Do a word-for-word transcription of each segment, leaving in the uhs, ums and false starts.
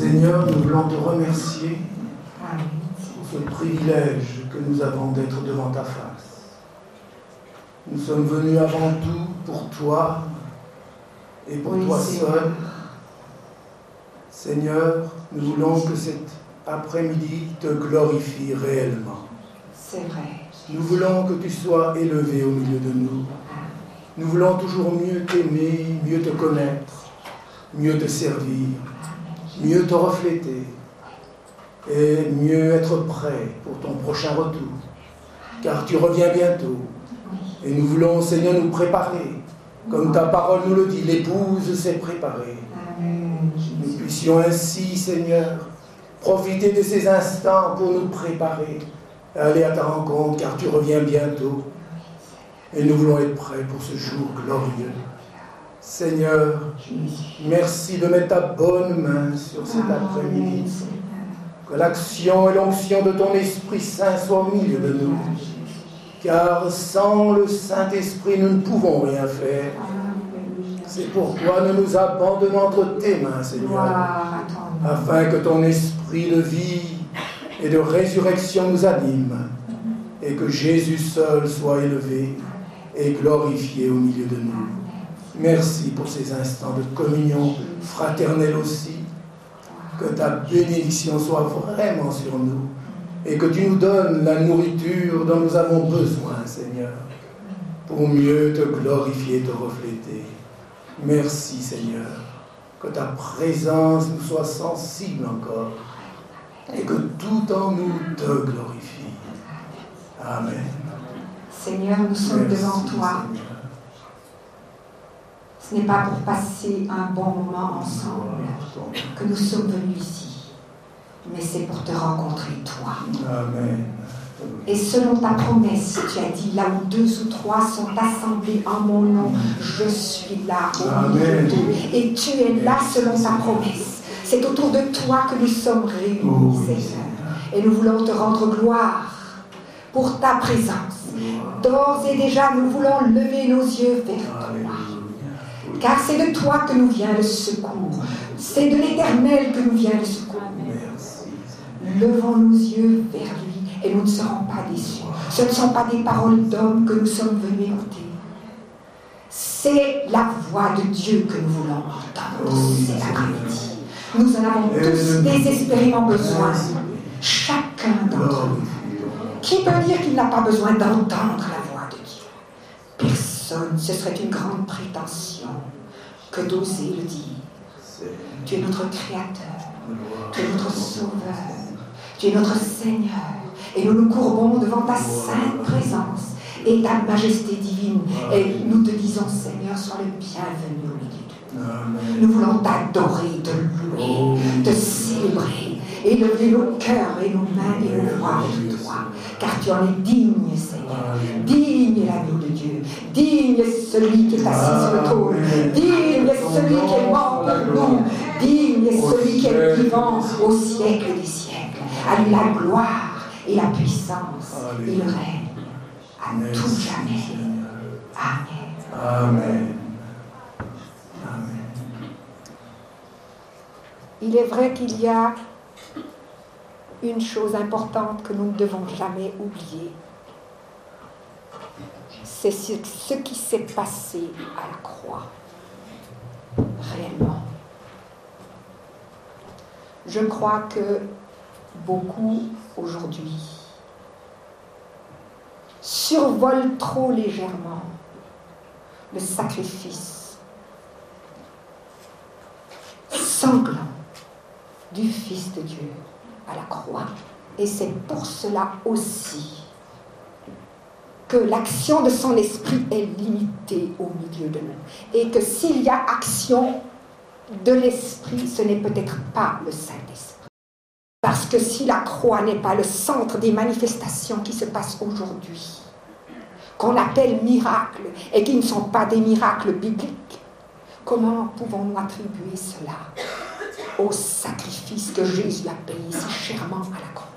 Seigneur, nous voulons te remercier pour ce privilège que nous avons d'être devant ta face. Nous sommes venus avant tout pour toi et pour oui, toi Seigneur. seul. Seigneur, nous voulons que cet après-midi te glorifie réellement. C'est vrai. Nous voulons que tu sois élevé au milieu de nous. Nous voulons toujours mieux t'aimer, mieux te connaître, mieux te servir, mieux te refléter et mieux être prêt pour ton prochain retour. Car tu reviens bientôt. Et nous voulons, Seigneur, nous préparer. Comme ta parole nous le dit, l'épouse s'est préparée. Nous puissions ainsi, Seigneur, profiter de ces instants pour nous préparer à aller à ta rencontre, car tu reviens bientôt. Et nous voulons être prêts pour ce jour glorieux. Seigneur, merci de mettre ta bonne main sur cet après-midi. Que l'action et l'onction de ton Esprit Saint soient au milieu de nous. Car sans le Saint-Esprit, nous ne pouvons rien faire. C'est pourquoi nous nous abandonnons entre tes mains, Seigneur, afin que ton esprit de vie et de résurrection nous anime, et que Jésus seul soit élevé et glorifié au milieu de nous. Merci pour ces instants de communion fraternelle aussi. Que ta bénédiction soit vraiment sur nous et que tu nous donnes la nourriture dont nous avons besoin, Seigneur, pour mieux te glorifier et te refléter. Merci, Seigneur, que ta présence nous soit sensible encore et que tout en nous te glorifie. Amen. Seigneur, nous sommes Merci, devant toi. Seigneur. Ce n'est pas pour passer un bon moment ensemble que nous sommes venus ici, mais c'est pour te rencontrer, toi. Amen. Et selon ta promesse, tu as dit, là où deux ou trois sont assemblés en mon nom, je suis là au milieu d'eux. Et tu es là selon ta promesse. C'est autour de toi que nous sommes réunis, Seigneur. Et nous voulons te rendre gloire pour ta présence. D'ores et déjà, nous voulons lever nos yeux vers toi. Car c'est de toi que nous vient le secours. C'est de l'Éternel que nous vient le secours. Levons nos yeux vers lui et nous ne serons pas déçus. Ce ne sont pas des paroles d'hommes que nous sommes venus écouter. C'est la voix de Dieu que nous voulons entendre cet après-midi. Nous en avons tous désespérément besoin. Chacun d'entre nous. Qui peut dire qu'il n'a pas besoin d'entendre la voix de Dieu? Personne. Ce serait une grande prétention que d'oser le dire. Tu es notre Créateur. Tu es notre Sauveur. Tu es notre Seigneur. Et nous nous courbons devant ta sainte présence et ta majesté divine. Et nous te disons, Seigneur, sois le bienvenu au milieu de nous. Nous voulons t'adorer, te louer, te célébrer, élever nos cœurs et nos mains et nos voix de toi. Car tu en es digne, Seigneur. Digne est l'agneau de Dieu. Digne est celui qui est assis sur le trône. Digne est celui qui est mort pour nous. Digne est celui qui est vivant au siècle des siècles. À lui la gloire et la puissance et le règne à tout jamais. Amen. Amen. Amen. Il est vrai qu'il y a une chose importante que nous ne devons jamais oublier. C'est ce, ce qui s'est passé à la croix. Réellement. Je crois que beaucoup aujourd'hui survolent trop légèrement le sacrifice sanglant du Fils de Dieu à la croix. Et c'est pour cela aussi que l'action de son esprit est limitée au milieu de nous. Et que s'il y a action de l'esprit, ce n'est peut-être pas le Saint-Esprit. Parce que si la croix n'est pas le centre des manifestations qui se passent aujourd'hui, qu'on appelle miracles, et qui ne sont pas des miracles bibliques, comment pouvons-nous attribuer cela au sacrifice que Jésus a payé si chèrement à la croix?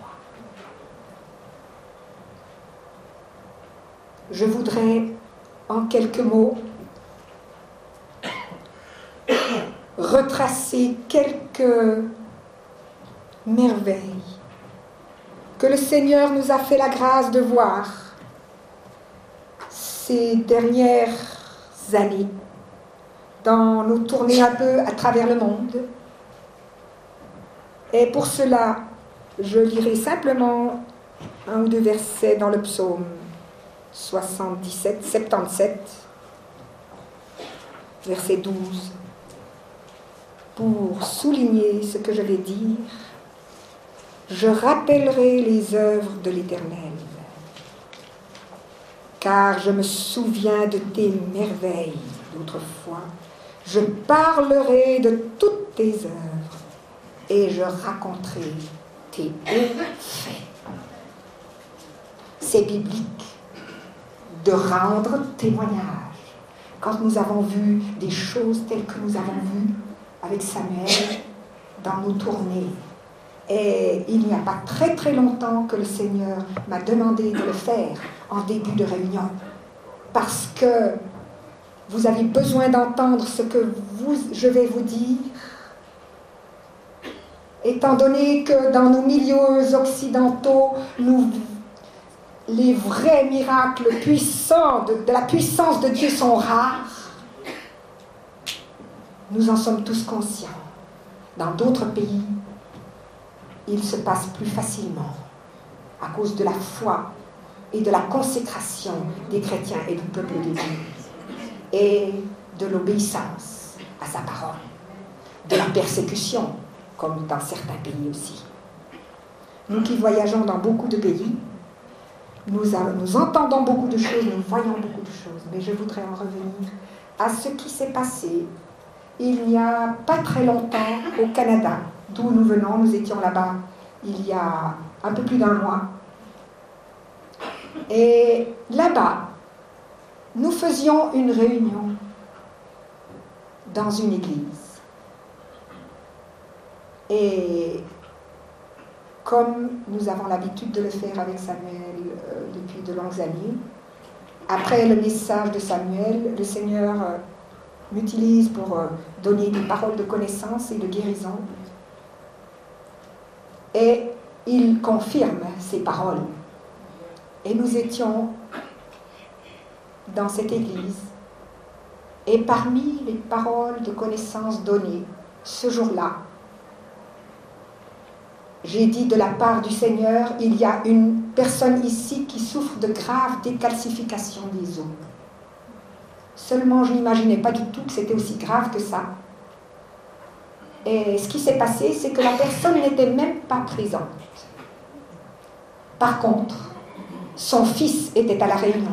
Je voudrais, en quelques mots, retracer quelques merveilles que le Seigneur nous a fait la grâce de voir ces dernières années dans nos tournées un peu à travers le monde. Et pour cela, je lirai simplement un ou deux versets dans le psaume soixante-dix-sept, soixante-dix-sept, verset douze, pour souligner ce que je vais dire. Je rappellerai les œuvres de l'Éternel, car je me souviens de tes merveilles d'autrefois. Je parlerai de toutes tes œuvres et je raconterai tes hauts faits. C'est biblique de rendre témoignage. Quand nous avons vu des choses telles que nous avons vues avec Samuel dans nos tournées, et il n'y a pas très très longtemps que le Seigneur m'a demandé de le faire en début de réunion, parce que vous avez besoin d'entendre ce que vous, je vais vous dire, étant donné que dans nos milieux occidentaux, nous, les vrais miracles puissants de, de la puissance de Dieu sont rares. Nous en sommes tous conscients. Dans d'autres pays, il se passe plus facilement à cause de la foi et de la consécration des chrétiens et du peuple de Dieu et de l'obéissance à sa parole, de la persécution, comme dans certains pays aussi. Nous qui voyageons dans beaucoup de pays, nous, a, nous entendons beaucoup de choses, nous voyons beaucoup de choses, mais je voudrais en revenir à ce qui s'est passé il n'y a pas très longtemps au Canada, d'où nous venons. Nous étions là-bas il y a un peu plus d'un mois. Et là-bas, nous faisions une réunion dans une église. Et comme nous avons l'habitude de le faire avec Samuel euh, depuis de longues années, après le message de Samuel, le Seigneur euh, m'utilise pour euh, donner des paroles de connaissance et de guérison. Et il confirme ces paroles. Et nous étions dans cette église. Et parmi les paroles de connaissance données ce jour-là, j'ai dit de la part du Seigneur, il y a une personne ici qui souffre de graves décalcifications des os. Seulement, je n'imaginais pas du tout que c'était aussi grave que ça. Et ce qui s'est passé, c'est que la personne n'était même pas présente. Par contre, son fils était à la réunion.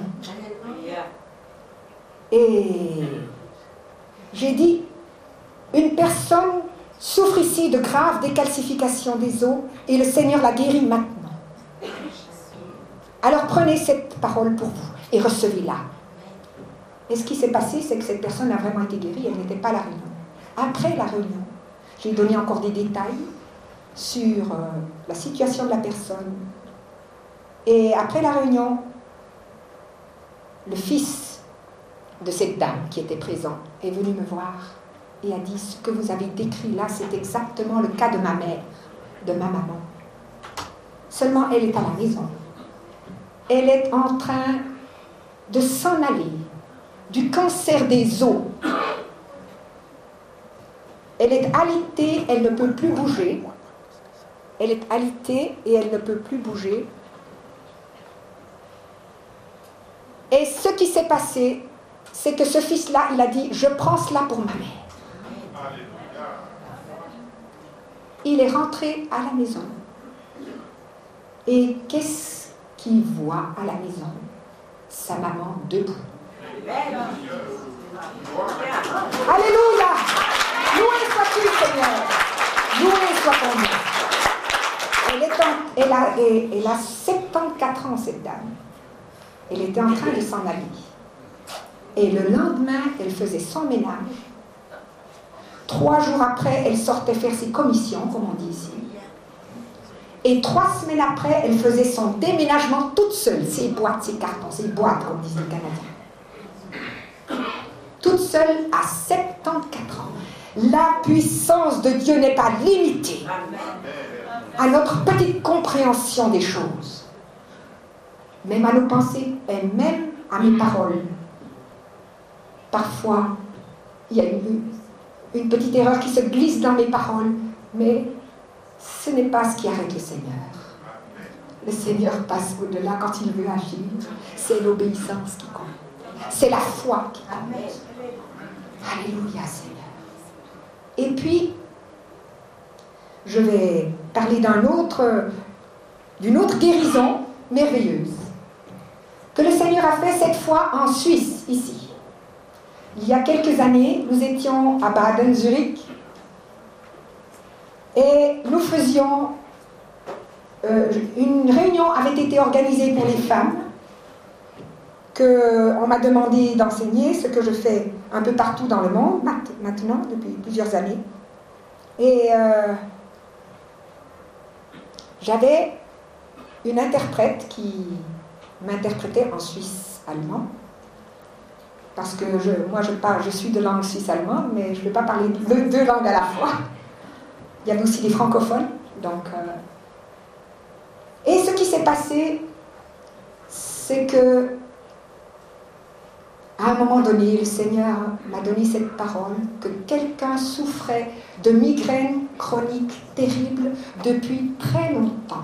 Et j'ai dit, une personne souffre ici de graves décalcifications des os et le Seigneur la guérit maintenant. Alors prenez cette parole pour vous et recevez-la. Et ce qui s'est passé, c'est que cette personne a vraiment été guérie, elle n'était pas à la réunion. Après la réunion, j'ai donné encore des détails sur euh, la situation de la personne. Et après la réunion, le fils de cette dame qui était présent est venu me voir et a dit, ce que vous avez décrit là, c'est exactement le cas de ma mère, de ma maman. Seulement, elle est à la maison. Elle est en train de s'en aller du cancer des os. Elle est alitée, elle ne peut plus bouger. Elle est alitée et elle ne peut plus bouger. Et ce qui s'est passé, c'est que ce fils-là, il a dit, je prends cela pour ma mère. Il est rentré à la maison. Et qu'est-ce qu'il voit à la maison? Sa maman debout. Alléluia! Loué sois-tu, Seigneur! Loué soit ton nom! Elle, est en, elle, a, elle, elle a soixante-quatorze ans, cette dame. Elle était en train de s'en aller. Et le lendemain, elle faisait son ménage. Trois jours après, elle sortait faire ses commissions, comme on dit ici. Et trois semaines après, elle faisait son déménagement toute seule. Ses boîtes, ses cartons, ses boîtes, comme disent les Canadiens. Toute seule à soixante-quatorze ans. La puissance de Dieu n'est pas limitée. à notre petite compréhension des choses, même à nos pensées et même à mes paroles. Parfois, il y a une, une petite erreur qui se glisse dans mes paroles, mais ce n'est pas ce qui arrête le Seigneur. Le Seigneur passe au-delà quand il veut agir. C'est l'obéissance qui compte. C'est la foi qui compte. Alléluia, Seigneur. Et puis, je vais parler d'un autre, d'une autre guérison merveilleuse que le Seigneur a fait cette fois en Suisse, ici. Il y a quelques années, nous étions à Baden, Zurich, et nous faisions, euh, une réunion avait été organisée pour les femmes, qu'on m'a demandé d'enseigner, ce que je fais un peu partout dans le monde, maintenant, depuis plusieurs années. Et euh, j'avais une interprète qui m'interprétait en suisse allemand. Parce que je, moi, je, parle, je suis de langue suisse-allemande, mais je ne peux pas parler deux, deux langues à la fois. Il y avait aussi des francophones. Donc, euh... Et ce qui s'est passé, c'est que, à un moment donné, le Seigneur m'a donné cette parole, que quelqu'un souffrait de migraines chroniques terribles depuis très longtemps.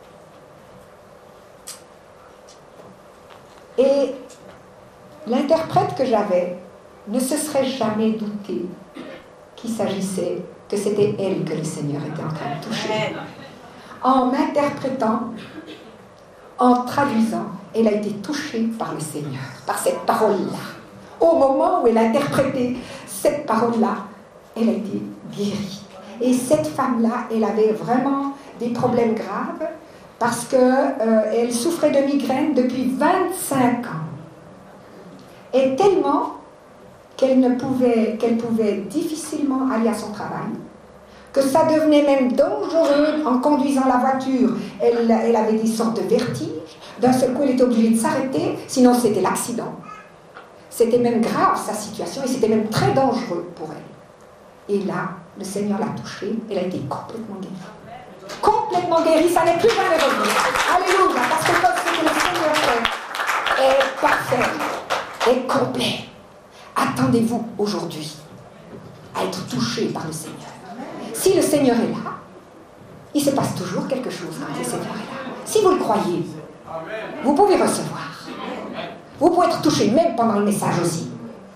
Et l'interprète que j'avais ne se serait jamais douté qu'il s'agissait, que c'était elle que le Seigneur était en train de toucher. En m'interprétant, en traduisant, elle a été touchée par le Seigneur, par cette parole-là. Au moment où elle a interprété cette parole-là, elle a été guérie. Et cette femme-là, elle avait vraiment des problèmes graves parce qu'elle euh, souffrait de migraines depuis vingt-cinq ans. Et tellement qu'elle ne pouvait, qu'elle pouvait difficilement aller à son travail, que ça devenait même dangereux en conduisant la voiture. Elle, elle avait des sortes de vertiges. D'un seul coup, elle était obligée de s'arrêter, sinon c'était l'accident. C'était même grave, sa situation, et c'était même très dangereux pour elle. Et là, le Seigneur l'a touchée, elle a été complètement guérie. Complètement guérie, ça n'est plus jamais revenu. Alléluia, parce que comme ce que le Seigneur fait est parfait, est complet. Attendez-vous aujourd'hui à être touché par le Seigneur. Si le Seigneur est là, il se passe toujours quelque chose quand le Seigneur est là. Si vous le croyez, vous pouvez recevoir. Vous pouvez être touché même pendant le message aussi.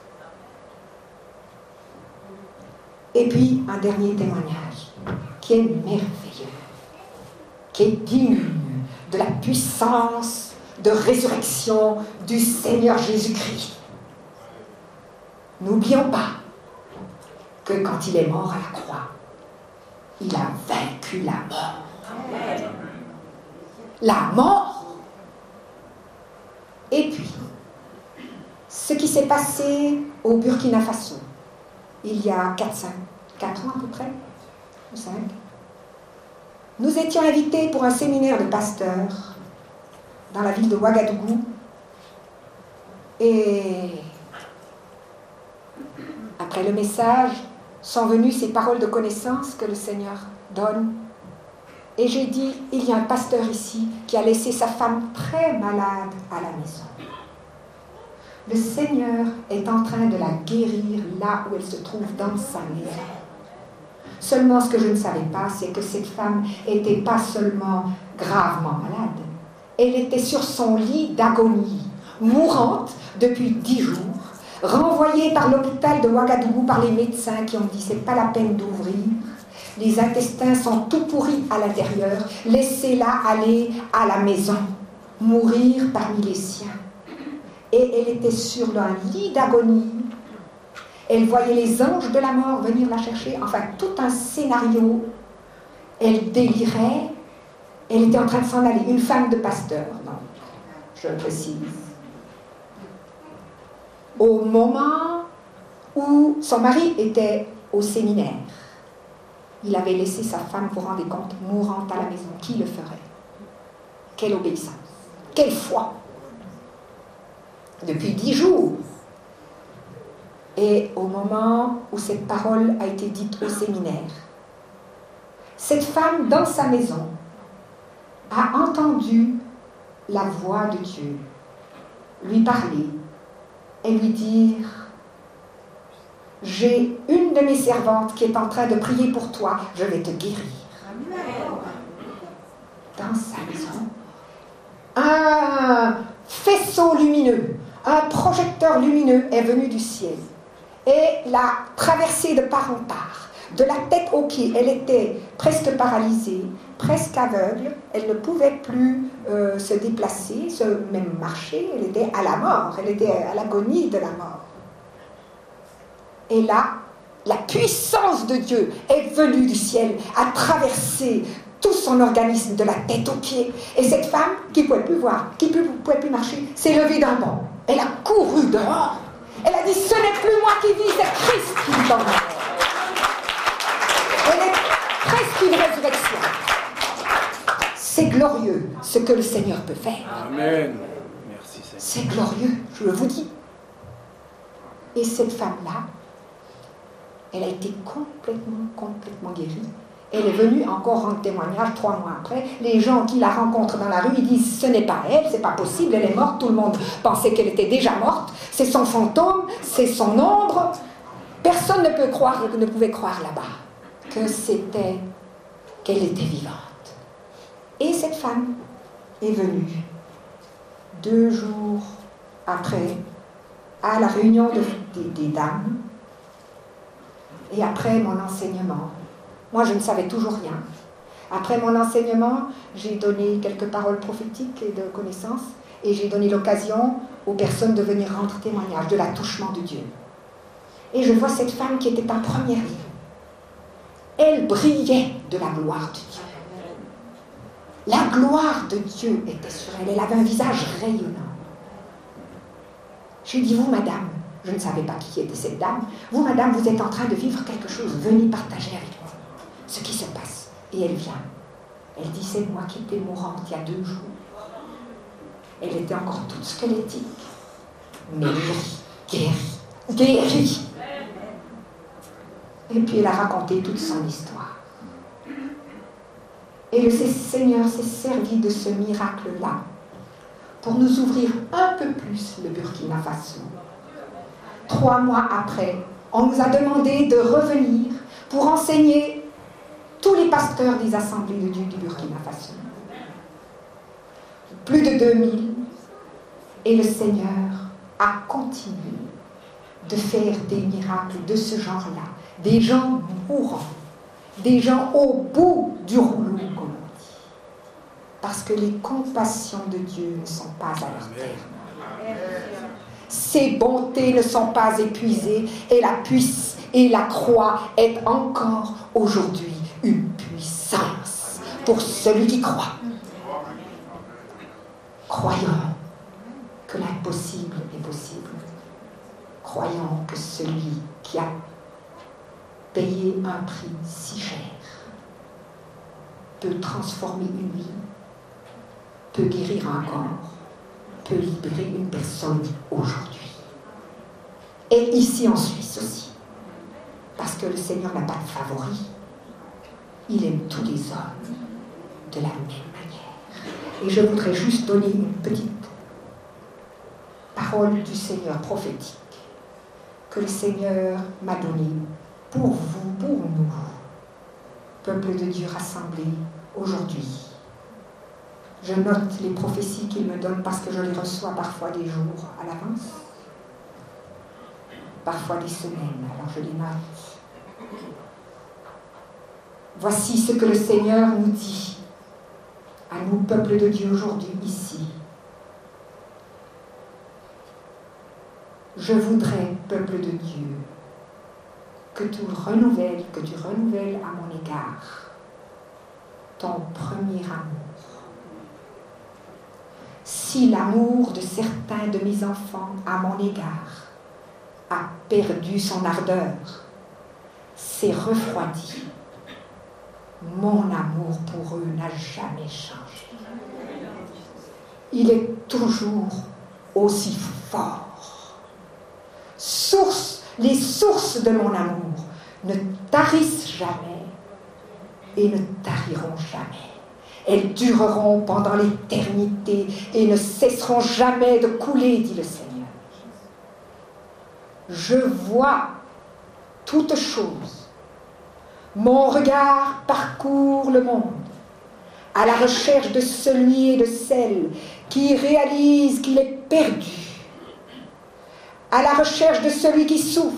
Et puis, un dernier témoignage qui est merveilleux, qui est digne de la puissance de résurrection du Seigneur Jésus-Christ. N'oublions pas que quand il est mort à la croix, il a vaincu la mort. La mort. Et puis, ce qui s'est passé au Burkina Faso, il y a quatre, cinq, quatre ans à peu près, ou cinq, nous étions invités pour un séminaire de pasteurs dans la ville de Ouagadougou. Et après le message, sont venues ces paroles de connaissance que le Seigneur donne. Et j'ai dit, il y a un pasteur ici qui a laissé sa femme très malade à la maison. Le Seigneur est en train de la guérir là où elle se trouve dans sa maison. Seulement, ce que je ne savais pas, c'est que cette femme n'était pas seulement gravement malade. Elle était sur son lit d'agonie, mourante depuis dix jours, renvoyée par l'hôpital de Ouagadougou par les médecins qui ont dit c'est pas la peine d'ouvrir. Les intestins sont tout pourris à l'intérieur. Laissez-la aller à la maison, mourir parmi les siens. Et elle était sur un lit d'agonie. Elle voyait les anges de la mort venir la chercher. Enfin, tout un scénario. Elle délirait. Elle était en train de s'en aller. Une femme de pasteur, non, je le précise. Au moment où son mari était au séminaire, il avait laissé sa femme, vous vous rendez compte, mourante à la maison. Qui le ferait? Quelle obéissance! Quelle foi! Depuis dix jours. Et au moment où cette parole a été dite au séminaire, Cette femme, dans sa maison, a entendu la voix de Dieu lui parler et lui dire « J'ai une de mes servantes qui est en train de prier pour toi, je vais te guérir. » Dans sa maison, un faisceau lumineux, un projecteur lumineux est venu du ciel et l'a traversée de part en part, de la tête aux pieds. Elle était presque paralysée, presque aveugle, elle ne pouvait plus euh, se déplacer, se, même marcher, elle était à la mort, elle était à l'agonie de la mort. Et là, la puissance de Dieu est venue du ciel, a traversé tout son organisme de la tête aux pieds. Et cette femme, qui ne pouvait plus voir, qui ne pouvait plus marcher, s'est levée d'un bond. Elle a couru dehors. Elle a dit, ce n'est plus moi qui vis, c'est Christ qui vit en moi. Elle est presque une résurrection. C'est glorieux ce que le Seigneur peut faire. Amen. Merci Seigneur. C'est glorieux, je vous dis. Et cette femme-là, elle a été complètement, complètement guérie. Elle est venue encore rendre témoignage trois mois après. Les gens qui la rencontrent dans la rue, ils disent « ce n'est pas elle, c'est pas possible, elle est morte ». Tout le monde pensait qu'elle était déjà morte. C'est son fantôme, c'est son ombre. Personne ne peut croire, ne pouvait croire là-bas que c'était, qu'elle était vivante. Et cette femme est venue deux jours après à la réunion de, des, des dames et après mon enseignement. Moi, je ne savais toujours rien. Après mon enseignement, j'ai donné quelques paroles prophétiques et de connaissances et j'ai donné l'occasion aux personnes de venir rendre témoignage de l'attouchement de Dieu. Et je vois cette femme qui était en première ligne. Elle brillait de la gloire de Dieu. La gloire de Dieu était sur elle. Elle avait un visage rayonnant. Je lui ai dit, vous, madame, je ne savais pas qui était cette dame, vous, madame, vous êtes en train de vivre quelque chose. Venez partager avec moi ce qui se passe. Et elle vient. Elle dit, c'est moi qui étais mourante il y a deux jours. Elle était encore toute squelettique, mais guérie, guérie, guérie. Et puis elle a raconté toute son histoire. Et le Seigneur s'est servi de ce miracle-là pour nous ouvrir un peu plus le Burkina Faso. Trois mois après, on nous a demandé de revenir pour enseigner tous les pasteurs des assemblées de Dieu du Burkina Faso. Plus de deux mille. Et le Seigneur a continué de faire des miracles de ce genre-là. Des gens mourants. Des gens au bout du rouleau, comme on dit. Parce que les compassions de Dieu ne sont pas à leur terme. Ses bontés ne sont pas épuisées et la puissance et la croix est encore aujourd'hui une puissance pour celui qui croit. Croyons que l'impossible est possible. Croyons que celui qui a payé un prix si cher peut transformer une vie, peut guérir un corps, peut libérer une personne aujourd'hui. Et ici en Suisse aussi. Parce que le Seigneur n'a pas de favoris. Il aime tous les hommes de la même manière. Et je voudrais juste donner une petite parole du Seigneur prophétique que le Seigneur m'a donnée pour vous, pour nous, peuple de Dieu rassemblé aujourd'hui. Je note les prophéties qu'il me donne parce que je les reçois parfois des jours à l'avance, parfois des semaines, alors je les note. Voici ce que le Seigneur nous dit à nous, peuple de Dieu, aujourd'hui, ici. Je voudrais, peuple de Dieu, que tu renouvelles, que tu renouvelles à mon égard ton premier amour. Si l'amour de certains de mes enfants à mon égard a perdu son ardeur, s'est refroidi, mon amour pour eux n'a jamais changé. Il est toujours aussi fort. Source, les sources de mon amour ne tarissent jamais et ne tariront jamais. Elles dureront pendant l'éternité et ne cesseront jamais de couler, dit le Seigneur. Je vois toutes choses. Mon regard parcourt le monde à la recherche de celui et de celle qui réalise qu'il est perdu, à la recherche de celui qui souffre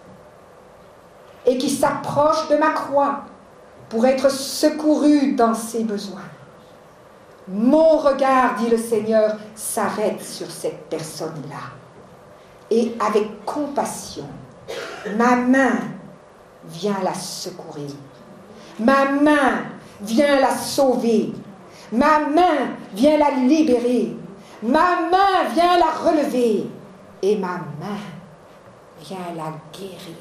et qui s'approche de ma croix pour être secouru dans ses besoins. Mon regard, dit le Seigneur, s'arrête sur cette personne-là. Et avec compassion, ma main vient la secourir. Ma main vient la sauver. Ma main vient la libérer. Ma main vient la relever. Et ma main vient la guérir.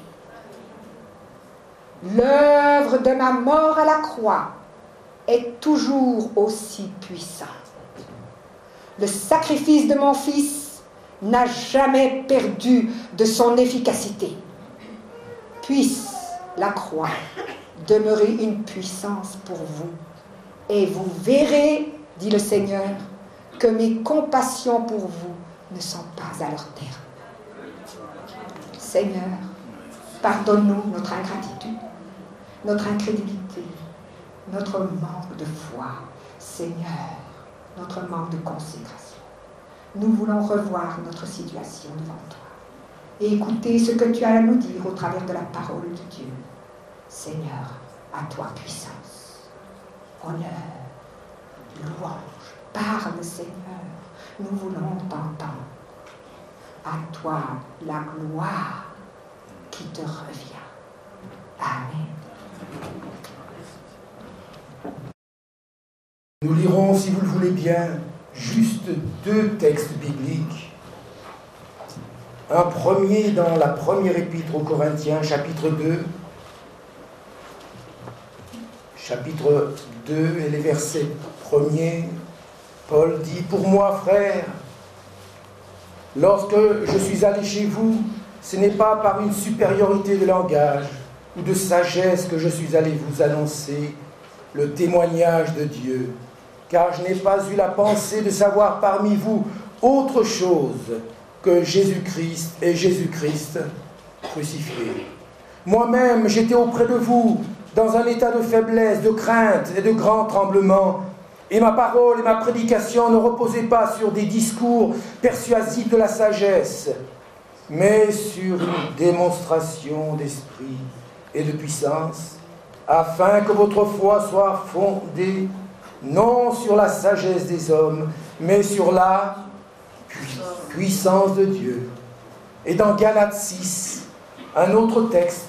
L'œuvre de ma mort à la croix est toujours aussi puissante. Le sacrifice de mon Fils n'a jamais perdu de son efficacité. Puisse la croix demeurer une puissance pour vous. Et vous verrez, dit le Seigneur, que mes compassions pour vous ne sont pas à leur terme. Seigneur, pardonne-nous notre ingratitude, notre incrédulité, notre manque de foi, Seigneur, notre manque de consécration. Nous voulons revoir notre situation devant toi et écouter ce que tu as à nous dire au travers de la parole de Dieu. Seigneur, à toi puissance, honneur, louange, parle Seigneur, nous voulons t'entendre. À toi la gloire qui te revient. Amen. Nous lirons, si vous le voulez bien, juste deux textes bibliques. Un premier dans la première épître aux Corinthiens, chapitre deux. Chapitre deux et les versets premiers. Paul dit, « Pour moi, frères, lorsque je suis allé chez vous, ce n'est pas par une supériorité de langage ou de sagesse que je suis allé vous annoncer le témoignage de Dieu, car je n'ai pas eu la pensée de savoir parmi vous autre chose que Jésus-Christ et Jésus-Christ crucifié. Moi-même, j'étais auprès de vous dans un état de faiblesse, de crainte et de grand tremblement, et ma parole et ma prédication ne reposaient pas sur des discours persuasifs de la sagesse, mais sur une démonstration d'esprit et de puissance, afin que votre foi soit fondée non sur la sagesse des hommes, mais sur la puissance de Dieu. Et dans Galates six, un autre texte,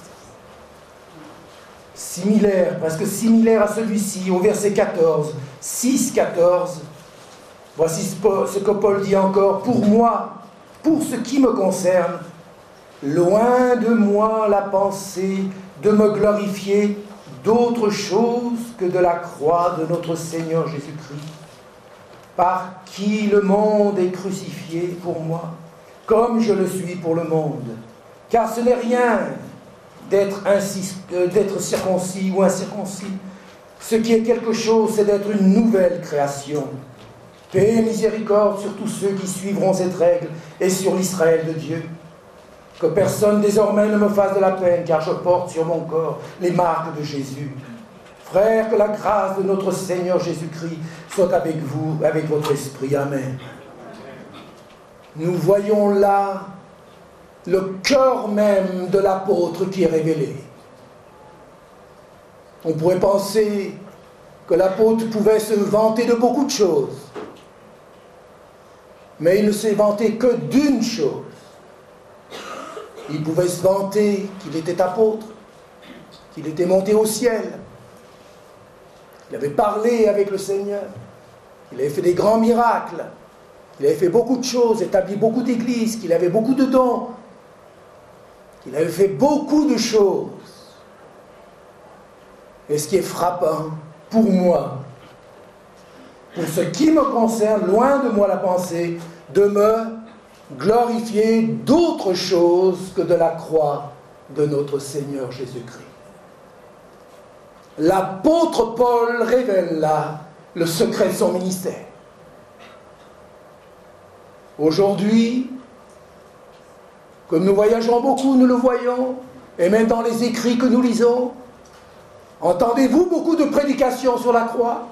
similaire, presque similaire à celui-ci, au verset quatorze, six, quatorze, voici ce que Paul dit encore, « Pour moi, pour ce qui me concerne, loin de moi la pensée de me glorifier d'autre chose que de la croix de notre Seigneur Jésus-Christ, par qui le monde est crucifié pour moi, comme je le suis pour le monde. Car ce n'est rien d'être, incis, euh, d'être circoncis ou incirconcis. Ce qui est quelque chose, c'est d'être une nouvelle création. Paix et miséricorde sur tous ceux qui suivront cette règle et sur l'Israël de Dieu. Que personne désormais ne me fasse de la peine, car je porte sur mon corps les marques de Jésus. Frères, que la grâce de notre Seigneur Jésus-Christ soit avec vous, avec votre esprit. Amen. » Nous voyons là le cœur même de l'apôtre qui est révélé. On pourrait penser que l'apôtre pouvait se vanter de beaucoup de choses, mais il ne s'est vanté que d'une chose. Il pouvait se vanter qu'il était apôtre, qu'il était monté au ciel, qu'il avait parlé avec le Seigneur, qu'il avait fait des grands miracles, qu'il avait fait beaucoup de choses, établi beaucoup d'églises, qu'il avait beaucoup de dons, qu'il avait fait beaucoup de choses. Et ce qui est frappant, pour moi, pour ce qui me concerne, loin de moi la pensée, de me glorifier d'autre chose que de la croix de notre Seigneur Jésus-Christ. l'apôtre Paul révèle là le secret de son ministère. Aujourd'hui, comme nous voyageons beaucoup, nous le voyons, et même dans les écrits que nous lisons, entendez-vous beaucoup de prédications sur la croix?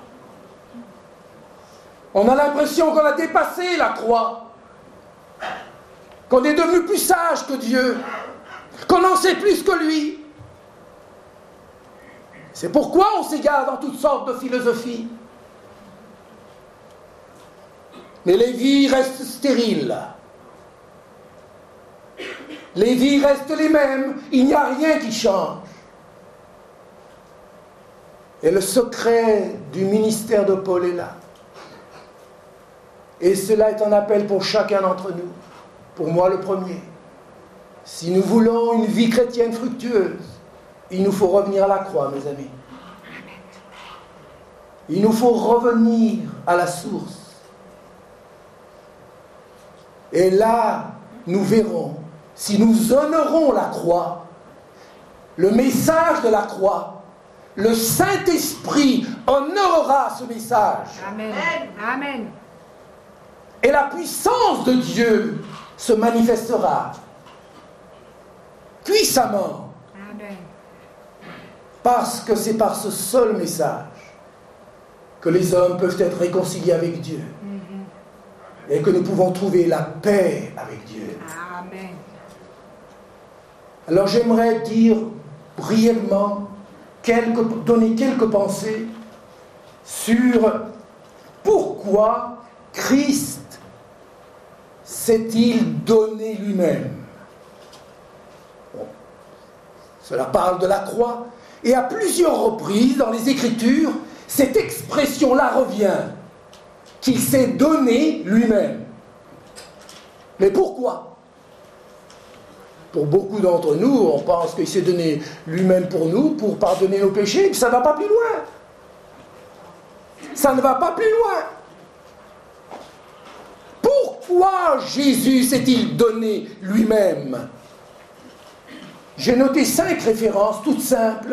On a l'impression qu'on a dépassé la croix, qu'on est devenu plus sage que Dieu, qu'on en sait plus que lui. C'est pourquoi on s'égare dans toutes sortes de philosophies. Mais les vies restent stériles. Les vies restent les mêmes. Il n'y a rien qui change. Et le secret du ministère de Paul est là. Et cela est un appel pour chacun d'entre nous. Pour moi le premier. Si nous voulons une vie chrétienne fructueuse, il nous faut revenir à la croix, mes amis. Il nous faut revenir à la source. Et là, nous verrons, si nous honorons la croix, le message de la croix, le Saint-Esprit honorera ce message. Amen. Amen. Et la puissance de Dieu se manifestera puissamment. Amen. Parce que c'est par ce seul message que les hommes peuvent être réconciliés avec Dieu. Mm-hmm. Et que nous pouvons trouver la paix avec Dieu. Amen. Alors j'aimerais dire brièvement, quelques, donner quelques pensées sur pourquoi Christ s'est-il donné lui-même. Bon, cela parle de la croix, et à plusieurs reprises dans les Écritures, cette expression-là revient, qu'il s'est donné lui-même. Mais pourquoi? Pour beaucoup d'entre nous, on pense qu'il s'est donné lui-même pour nous, pour pardonner nos péchés, et puis ça ne va pas plus loin. Ça ne va pas plus loin. Pourquoi Jésus s'est-il donné lui-même? J'ai noté cinq références toutes simples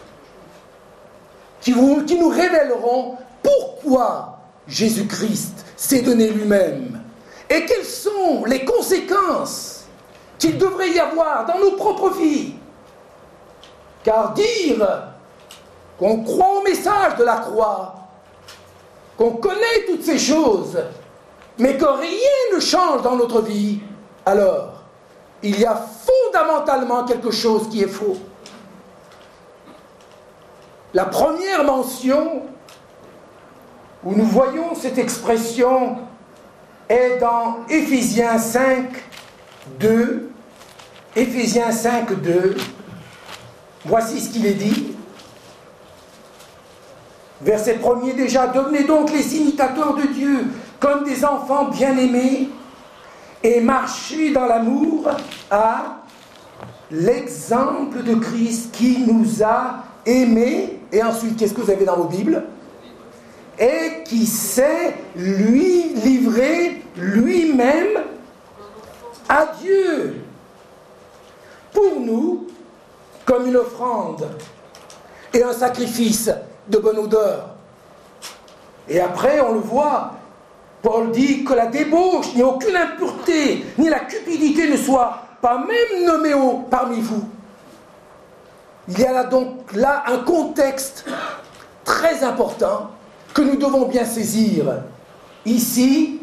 qui, vous, qui nous révéleront pourquoi Jésus-Christ s'est donné lui-même et quelles sont les conséquences qu'il devrait y avoir dans nos propres vies. Car dire qu'on croit au message de la croix, qu'on connaît toutes ces choses, mais que rien ne change dans notre vie, alors il y a fondamentalement quelque chose qui est faux. La première mention où nous voyons cette expression est dans Éphésiens cinq, deux. Éphésiens cinq, deux. Voici ce qu'il est dit. Verset premier déjà. Devenez donc les imitateurs de Dieu comme des enfants bien-aimés et marchez dans l'amour à l'exemple de Christ qui nous a aimés. Et ensuite, qu'est-ce que vous avez dans vos Bibles? Et qui s'est lui livré lui-même à Dieu pour nous comme une offrande et un sacrifice de bonne odeur. Et après, on le voit, Paul dit que la débauche, ni aucune impureté, ni la cupidité ne soit pas même nommée parmi vous. Il y a là donc là un contexte très important que nous devons bien saisir. Ici,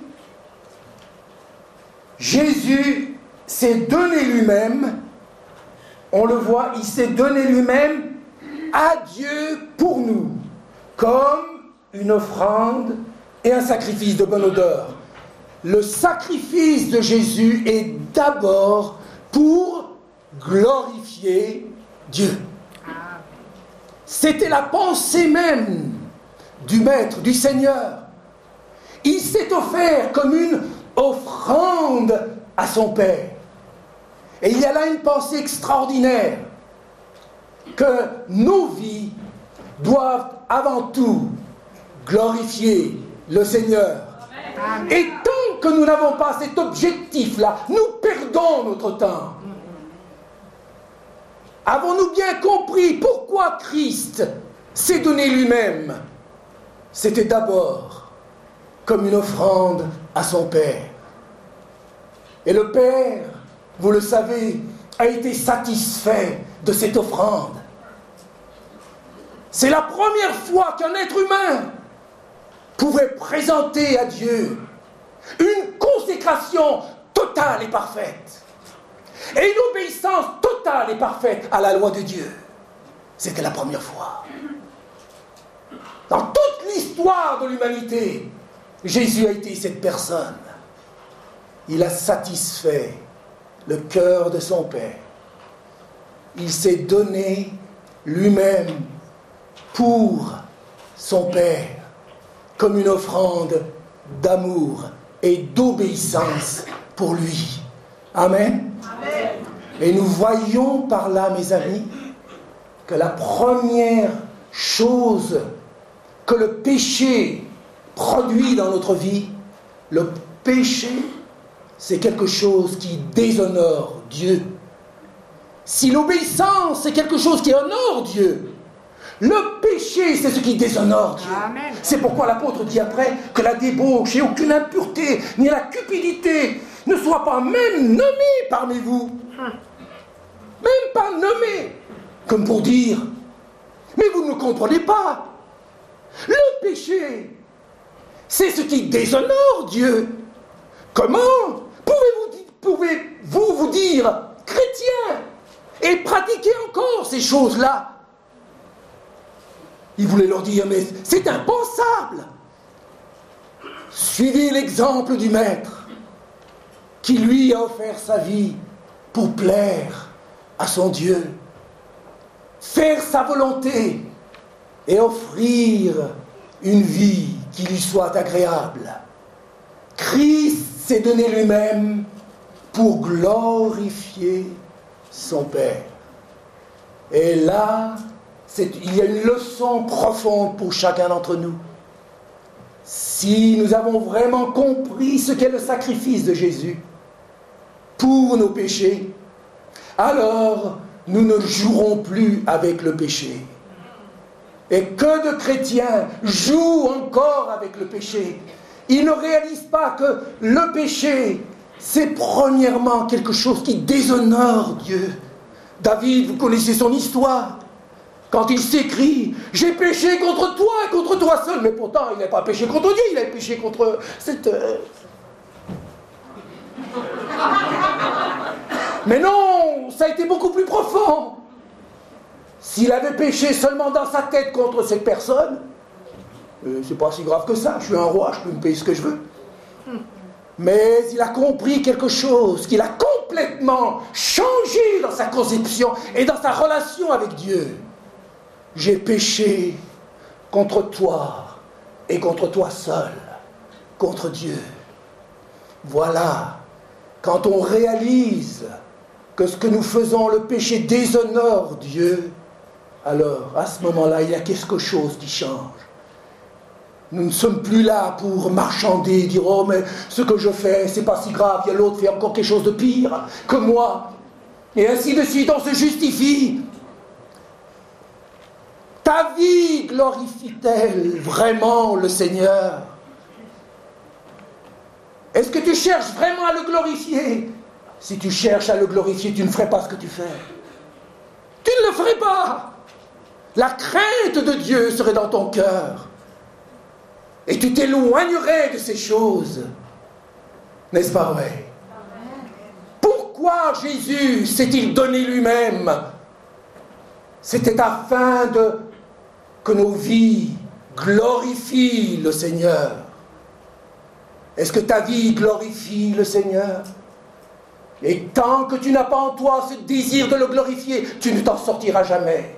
Jésus s'est donné lui-même, on le voit, il s'est donné lui-même à Dieu pour nous, comme une offrande et un sacrifice de bonne odeur. Le sacrifice de Jésus est d'abord pour glorifier Dieu. C'était la pensée même du Maître, du Seigneur. Il s'est offert comme une offrande à son Père. Et il y a là une pensée extraordinaire, que nos vies doivent avant tout glorifier le Seigneur. Amen. Et tant que nous n'avons pas cet objectif-là, nous perdons notre temps. Avons-nous bien compris pourquoi Christ s'est donné lui-même, c'était d'abord comme une offrande à son Père. Et le Père, vous le savez, a été satisfait de cette offrande. C'est la première fois qu'un être humain pouvait présenter à Dieu une consécration totale et parfaite. Et une obéissance totale et parfaite à la loi de Dieu. C'était la première fois. Dans toute l'histoire de l'humanité, Jésus a été cette personne. Il a satisfait le cœur de son Père. Il s'est donné lui-même pour son Père, comme une offrande d'amour et d'obéissance pour lui. Amen. Amen. Et nous voyons par là, mes amis, que la première chose que le péché produit dans notre vie, le péché, c'est quelque chose qui déshonore Dieu. Si l'obéissance, c'est quelque chose qui honore Dieu, le péché, c'est ce qui déshonore Dieu. Amen. C'est pourquoi l'apôtre dit après que la débauche et aucune impureté, ni la cupidité ne soient pas même nommées parmi vous. Même pas nommées. Comme pour dire, mais vous ne comprenez pas. Le péché, c'est ce qui déshonore Dieu. Comment pouvez-vous, pouvez-vous vous dire chrétien et pratiquer encore ces choses-là? Il voulait leur dire, mais c'est impensable. Suivez l'exemple du Maître, qui lui a offert sa vie pour plaire à son Dieu, faire sa volonté et offrir une vie qui lui soit agréable. Christ s'est donné lui-même pour glorifier son Père. Et là, c'est, il y a une leçon profonde pour chacun d'entre nous. Si nous avons vraiment compris ce qu'est le sacrifice de Jésus pour nos péchés, alors nous ne jouerons plus avec le péché. Et que de chrétiens jouent encore avec le péché. Ils ne réalisent pas que le péché, c'est premièrement quelque chose qui déshonore Dieu. David, vous connaissez son histoire. Quand il s'écrie, j'ai péché contre toi et contre toi seul. Mais pourtant, il n'a pas péché contre Dieu, il a péché contre cette... Mais non, ça a été beaucoup plus profond. S'il avait péché seulement dans sa tête contre cette personne, euh, c'est pas si grave que ça, je suis un roi, je peux me payer ce que je veux. Mais il a compris quelque chose, qu'il a complètement changé dans sa conception et dans sa relation avec Dieu. J'ai péché contre toi et contre toi seul, contre Dieu. Voilà, quand on réalise que ce que nous faisons, le péché déshonore Dieu, alors à ce moment-là, il y a quelque chose qui change. Nous ne sommes plus là pour marchander, dire « Oh, mais ce que je fais, c'est pas si grave, il y a l'autre qui fait encore quelque chose de pire que moi. » Et ainsi de suite, on se justifie. Ta vie glorifie-t-elle vraiment le Seigneur? Est-ce que tu cherches vraiment à le glorifier? Si tu cherches à le glorifier, tu ne ferais pas ce que tu fais. Tu ne le ferais pas. La crainte de Dieu serait dans ton cœur. Et tu t'éloignerais de ces choses. N'est-ce pas vrai? Pourquoi Jésus s'est-il donné lui-même? C'était afin de, que nos vies glorifient le Seigneur. Est-ce que ta vie glorifie le Seigneur? Et tant que tu n'as pas en toi ce désir de le glorifier, tu ne t'en sortiras jamais.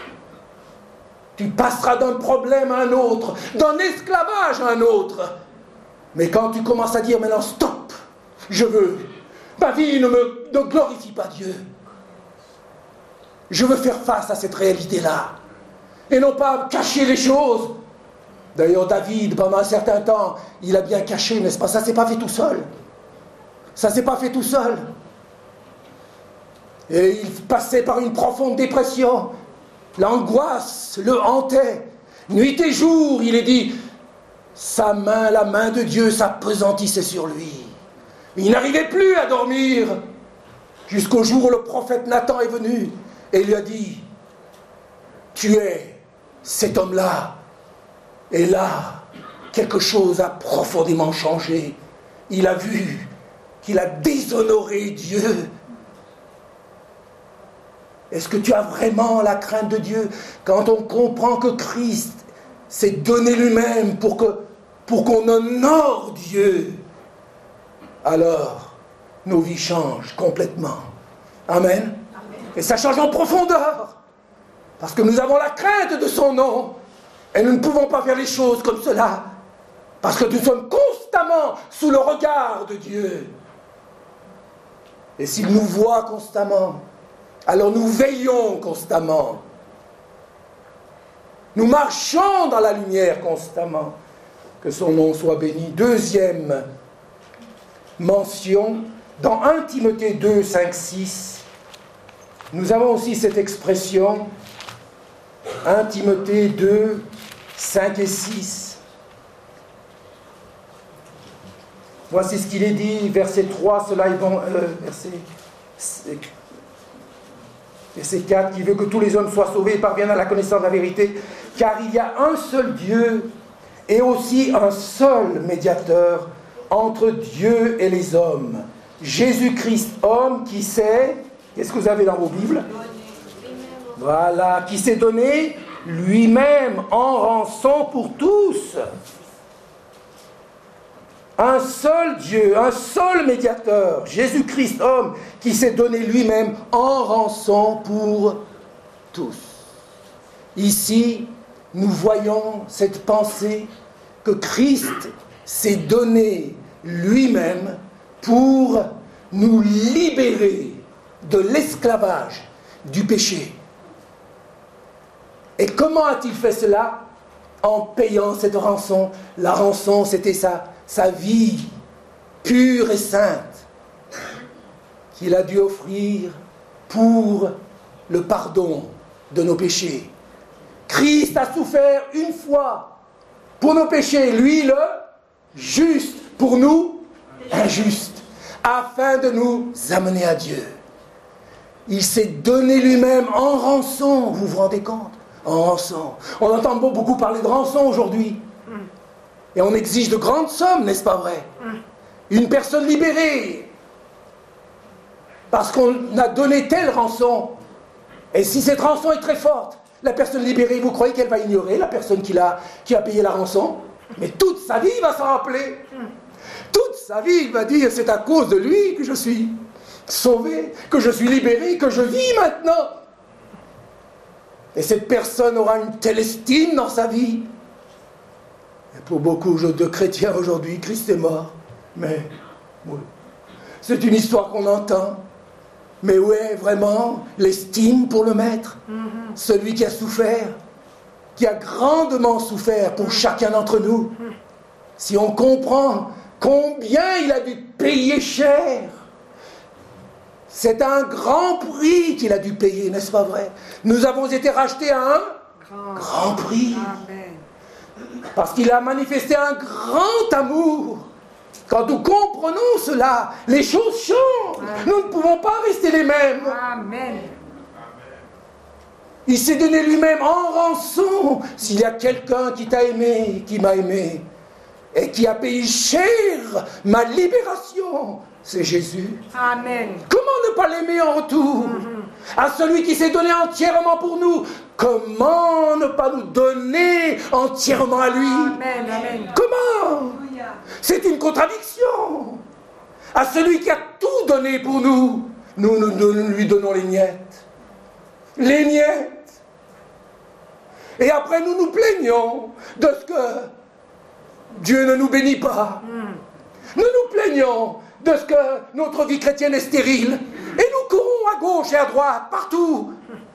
Tu passeras d'un problème à un autre, d'un esclavage à un autre. Mais quand tu commences à dire maintenant stop, je veux, ma vie ne me ne glorifie pas Dieu. Je veux faire face à cette réalité-là. Et non pas cacher les choses. D'ailleurs, David, pendant un certain temps, il a bien caché, n'est-ce pas? Ça ne s'est pas fait tout seul. Ça ne s'est pas fait tout seul. Et il passait par une profonde dépression. L'angoisse le hantait. Nuit et jour, il est dit, sa main, la main de Dieu s'appesantissait sur lui. Il n'arrivait plus à dormir, jusqu'au jour où le prophète Nathan est venu et lui a dit, tu es cet homme-là. Et là, quelque chose a profondément changé. Il a vu qu'il a déshonoré Dieu. Est-ce que tu as vraiment la crainte de Dieu quand on comprend que Christ s'est donné lui-même pour, que, pour qu'on honore Dieu? Alors, nos vies changent complètement. Amen. Amen. Et ça change en profondeur. Parce que nous avons la crainte de son nom. Et nous ne pouvons pas faire les choses comme cela. Parce que nous sommes constamment sous le regard de Dieu. Et s'il nous voit constamment, alors nous veillons constamment. Nous marchons dans la lumière constamment. Que son nom soit béni. Deuxième mention, dans premier Timothée deux, cinq, six, nous avons aussi cette expression, premier Timothée deux, cinq et six. Voici ce qu'il est dit, verset trois, cela est bon, euh, verset, verset quatre, qui veut que tous les hommes soient sauvés et parviennent à la connaissance de la vérité, car il y a un seul Dieu et aussi un seul médiateur entre Dieu et les hommes, Jésus-Christ, homme qui s'est, qu'est-ce que vous avez dans vos Bibles? Voilà, qui s'est donné lui-même en rançon pour tous. Un seul Dieu, un seul médiateur, Jésus-Christ, homme, qui s'est donné lui-même en rançon pour tous. Ici, nous voyons cette pensée que Christ s'est donné lui-même pour nous libérer de l'esclavage du péché. Et comment a-t-il fait cela? En payant cette rançon. La rançon, c'était sa, sa vie pure et sainte qu'il a dû offrir pour le pardon de nos péchés. Christ a souffert une fois pour nos péchés, lui le juste, pour nous injuste, afin de nous amener à Dieu. Il s'est donné lui-même en rançon, vous vous rendez compte? En rançon. On entend beaucoup parler de rançon aujourd'hui. Et on exige de grandes sommes, n'est-ce pas vrai? Une personne libérée, parce qu'on a donné telle rançon, et si cette rançon est très forte, la personne libérée, vous croyez qu'elle va ignorer la personne qui a, qui a payé la rançon? Mais toute sa vie, il va s'en rappeler. Toute sa vie, il va dire, c'est à cause de lui que je suis sauvé, que je suis libéré, que je vis maintenant. Et cette personne aura une telle estime dans sa vie. Et pour beaucoup de chrétiens aujourd'hui, Christ est mort. Mais, oui, c'est une histoire qu'on entend. Mais où est vraiment l'estime pour le maître? Mm-hmm. Celui qui a souffert, qui a grandement souffert pour chacun d'entre nous. Mm. Si on comprend combien il a dû payer cher, c'est un grand prix qu'il a dû payer, n'est-ce pas vrai? Nous avons été rachetés à un grand, grand prix. Amen. Parce qu'il a manifesté un grand amour. Quand nous comprenons cela, les choses changent. Amen. Nous ne pouvons pas rester les mêmes. Amen. Il s'est donné lui-même en rançon. S'il y a quelqu'un qui t'a aimé, qui m'a aimé, et qui a payé cher ma libération, c'est Jésus. Amen. Comment ne pas l'aimer en retour? Mm-hmm. À celui qui s'est donné entièrement pour nous, comment ne pas nous donner entièrement à lui? Amen. Amen. Comment? C'est une contradiction. À celui qui a tout donné pour nous, nous, nous, nous, nous lui donnons les miettes. Les miettes. Et après nous nous plaignons de ce que Dieu ne nous bénit pas. Mm. Nous nous plaignons de ce que notre vie chrétienne est stérile. Et nous courons à gauche et à droite, partout.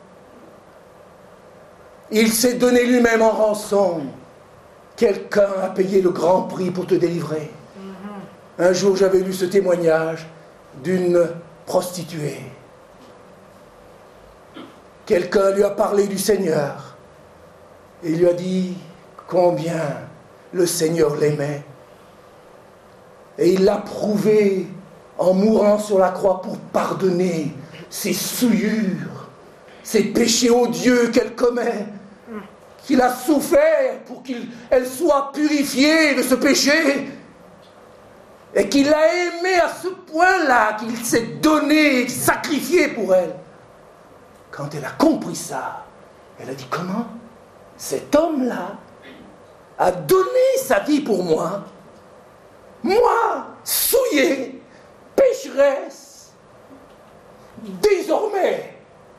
Il s'est donné lui-même en rançon. Quelqu'un a payé le grand prix pour te délivrer. Mm-hmm. Un jour, j'avais lu ce témoignage d'une prostituée. quelqu'un lui a parlé du Seigneur et lui a dit combien le Seigneur l'aimait. Et il l'a prouvé en mourant sur la croix pour pardonner ses souillures, ses péchés odieux qu'elle commet, qu'il a souffert pour qu'elle soit purifiée de ce péché, et qu'il l'a aimée à ce point-là, qu'il s'est donné, sacrifié pour elle. Quand elle a compris ça, elle a dit, comment cet homme-là a donné sa vie pour moi, moi, souillée, pécheresse, désormais,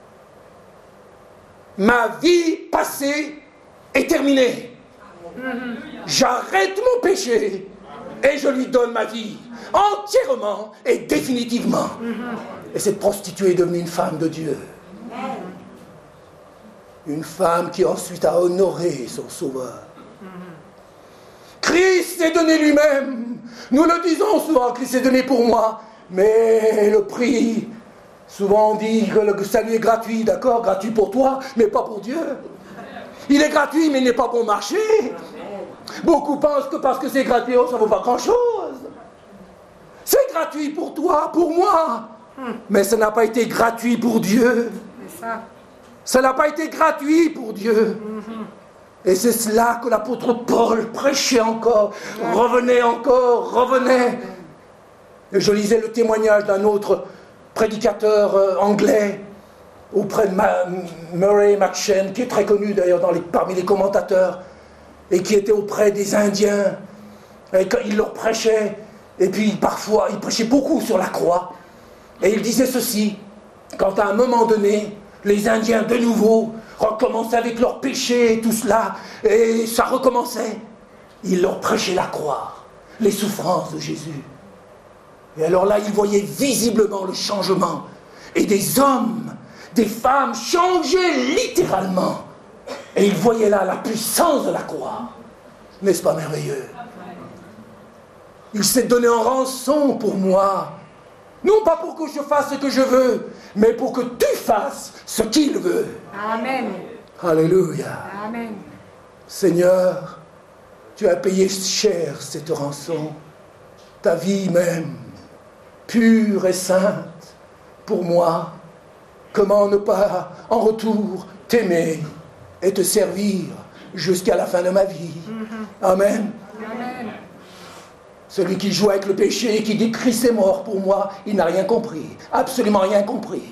ma vie passée est terminée. J'arrête mon péché et je lui donne ma vie entièrement et définitivement. Et cette prostituée est devenue une femme de Dieu. Une femme qui ensuite a honoré son Sauveur. Christ s'est donné lui-même. Nous le disons souvent, Christ s'est donné pour moi. Mais le prix, souvent on dit que le salut est gratuit, d'accord, gratuit pour toi, mais pas pour Dieu. Il est gratuit, mais il n'est pas bon marché. Beaucoup pensent que parce que c'est gratuit, ça ne vaut pas grand-chose. C'est gratuit pour toi, pour moi. Mais ça n'a pas été gratuit pour Dieu. Ça n'a pas été gratuit pour Dieu. Et c'est cela que l'apôtre Paul prêchait encore, revenait encore, revenait. Et je lisais le témoignage d'un autre prédicateur euh, anglais auprès de Ma- Murray McCheyne, qui est très connu d'ailleurs dans les, parmi les commentateurs, et qui était auprès des Indiens. Et quand il leur prêchait, et puis parfois, il prêchait beaucoup sur la croix. Et il disait ceci, quand à un moment donné, les Indiens de nouveau recommençaient avec leurs péchés et tout cela, et ça recommençait, il leur prêchait la croix, les souffrances de Jésus. Et alors là, il voyait visiblement le changement. Et des hommes, des femmes changeaient littéralement. Et il voyait là la puissance de la croix. N'est-ce pas merveilleux? Il s'est donné en rançon pour moi. Non pas pour que je fasse ce que je veux, mais pour que tu fasses ce qu'il veut. Amen. Alléluia. Amen. Seigneur, tu as payé cher cette rançon. Ta vie même, pure et sainte, pour moi. Comment ne pas, en retour, t'aimer et te servir jusqu'à la fin de ma vie. Mm-hmm. Amen. Amen. Celui qui joue avec le péché et qui dit Christ est mort pour moi, il n'a rien compris. Absolument rien compris.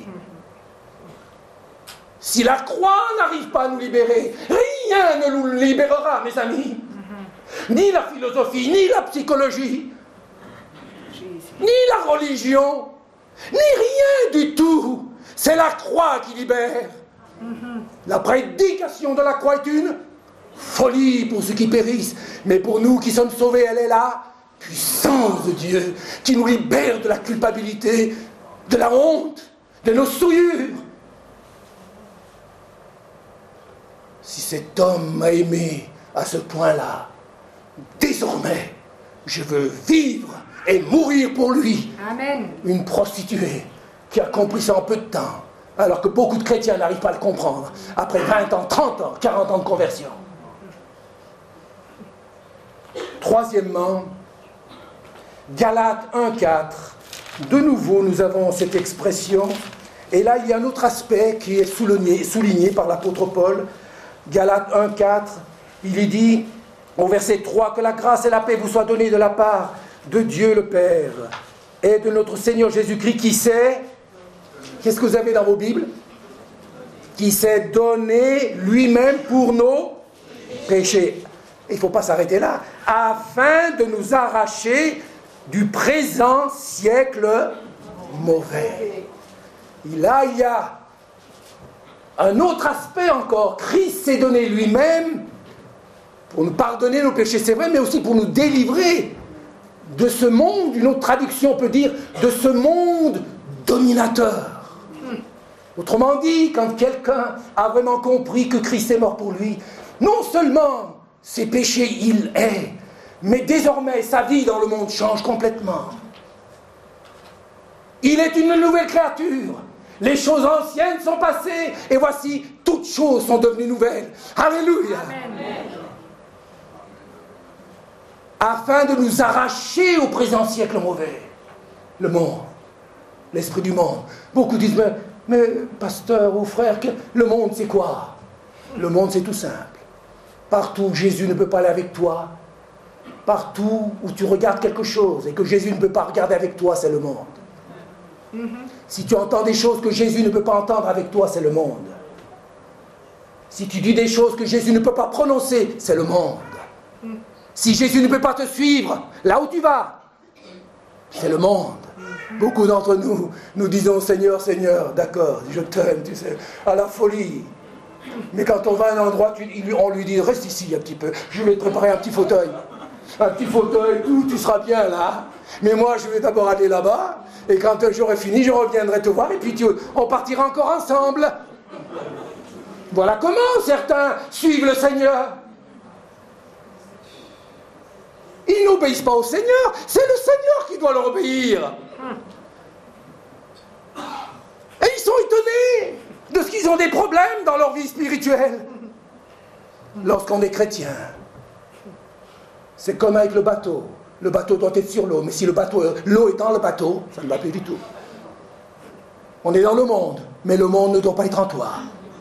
Si la croix n'arrive pas à nous libérer, rien ne nous libérera, mes amis. Mm-hmm. Ni la philosophie, ni la psychologie, ni la religion, ni rien du tout. C'est la croix qui libère. Mm-hmm. La prédication de la croix est une folie pour ceux qui périssent, mais pour nous qui sommes sauvés, elle est la puissance de Dieu qui nous libère de la culpabilité, de la honte, de nos souillures. Si cet homme m'a aimé à ce point-là, désormais, je veux vivre et mourir pour lui. Amen. Une prostituée qui a compris ça en peu de temps, alors que beaucoup de chrétiens n'arrivent pas à le comprendre, après vingt ans, trente ans, quarante ans de conversion. Troisièmement, Galates un quatre, de nouveau nous avons cette expression, et là il y a un autre aspect qui est souligné, souligné par l'apôtre Paul. Galates un quatre, il est dit au verset trois, que la grâce et la paix vous soient données de la part de Dieu le Père et de notre Seigneur Jésus-Christ qui s'est, qu'est-ce que vous avez dans vos Bibles? Qui s'est donné lui-même pour nos péchés. Il ne faut pas s'arrêter là, afin de nous arracher du présent siècle mauvais. Et là, il y a un autre aspect encore. Christ s'est donné lui-même pour nous pardonner nos péchés, c'est vrai, mais aussi pour nous délivrer de ce monde, une autre traduction peut dire, de ce monde dominateur. Autrement dit, quand quelqu'un a vraiment compris que Christ est mort pour lui, non seulement ses péchés il est, mais désormais sa vie dans le monde change complètement. Il est une nouvelle créature. Les choses anciennes sont passées et voici, toutes choses sont devenues nouvelles. Alléluia. Amen. Afin de nous arracher au présent siècle mauvais. Le monde, l'esprit du monde. Beaucoup disent, mais, mais pasteur ou frère, le monde c'est quoi? Le monde c'est tout simple. Partout où Jésus ne peut pas aller avec toi, partout où tu regardes quelque chose et que Jésus ne peut pas regarder avec toi, c'est le monde. Mm-hmm. Si tu entends des choses que Jésus ne peut pas entendre avec toi, c'est le monde. Si tu dis des choses que Jésus ne peut pas prononcer, c'est le monde. Mm. Si Jésus ne peut pas te suivre là où tu vas, c'est le monde. Mm-hmm. Beaucoup d'entre nous, nous disons Seigneur, Seigneur, d'accord, je t'aime, tu sais, à la folie. Mais quand on va à un endroit, tu, on lui dit reste ici un petit peu, je vais te préparer un petit fauteuil. Un petit fauteuil, tout, tu seras bien là. Mais moi, je vais d'abord aller là-bas. Et quand j'aurai fini, je reviendrai te voir. Et puis tu, on partira encore ensemble. Voilà comment certains suivent le Seigneur. Ils n'obéissent pas au Seigneur. C'est le Seigneur qui doit leur obéir. Et ils sont étonnés de ce qu'ils ont des problèmes dans leur vie spirituelle. Lorsqu'on est chrétien. C'est comme avec le bateau. Le bateau doit être sur l'eau, mais si le bateau, l'eau est dans le bateau, ça ne va plus du tout. On est dans le monde, mais le monde ne doit pas être en toi.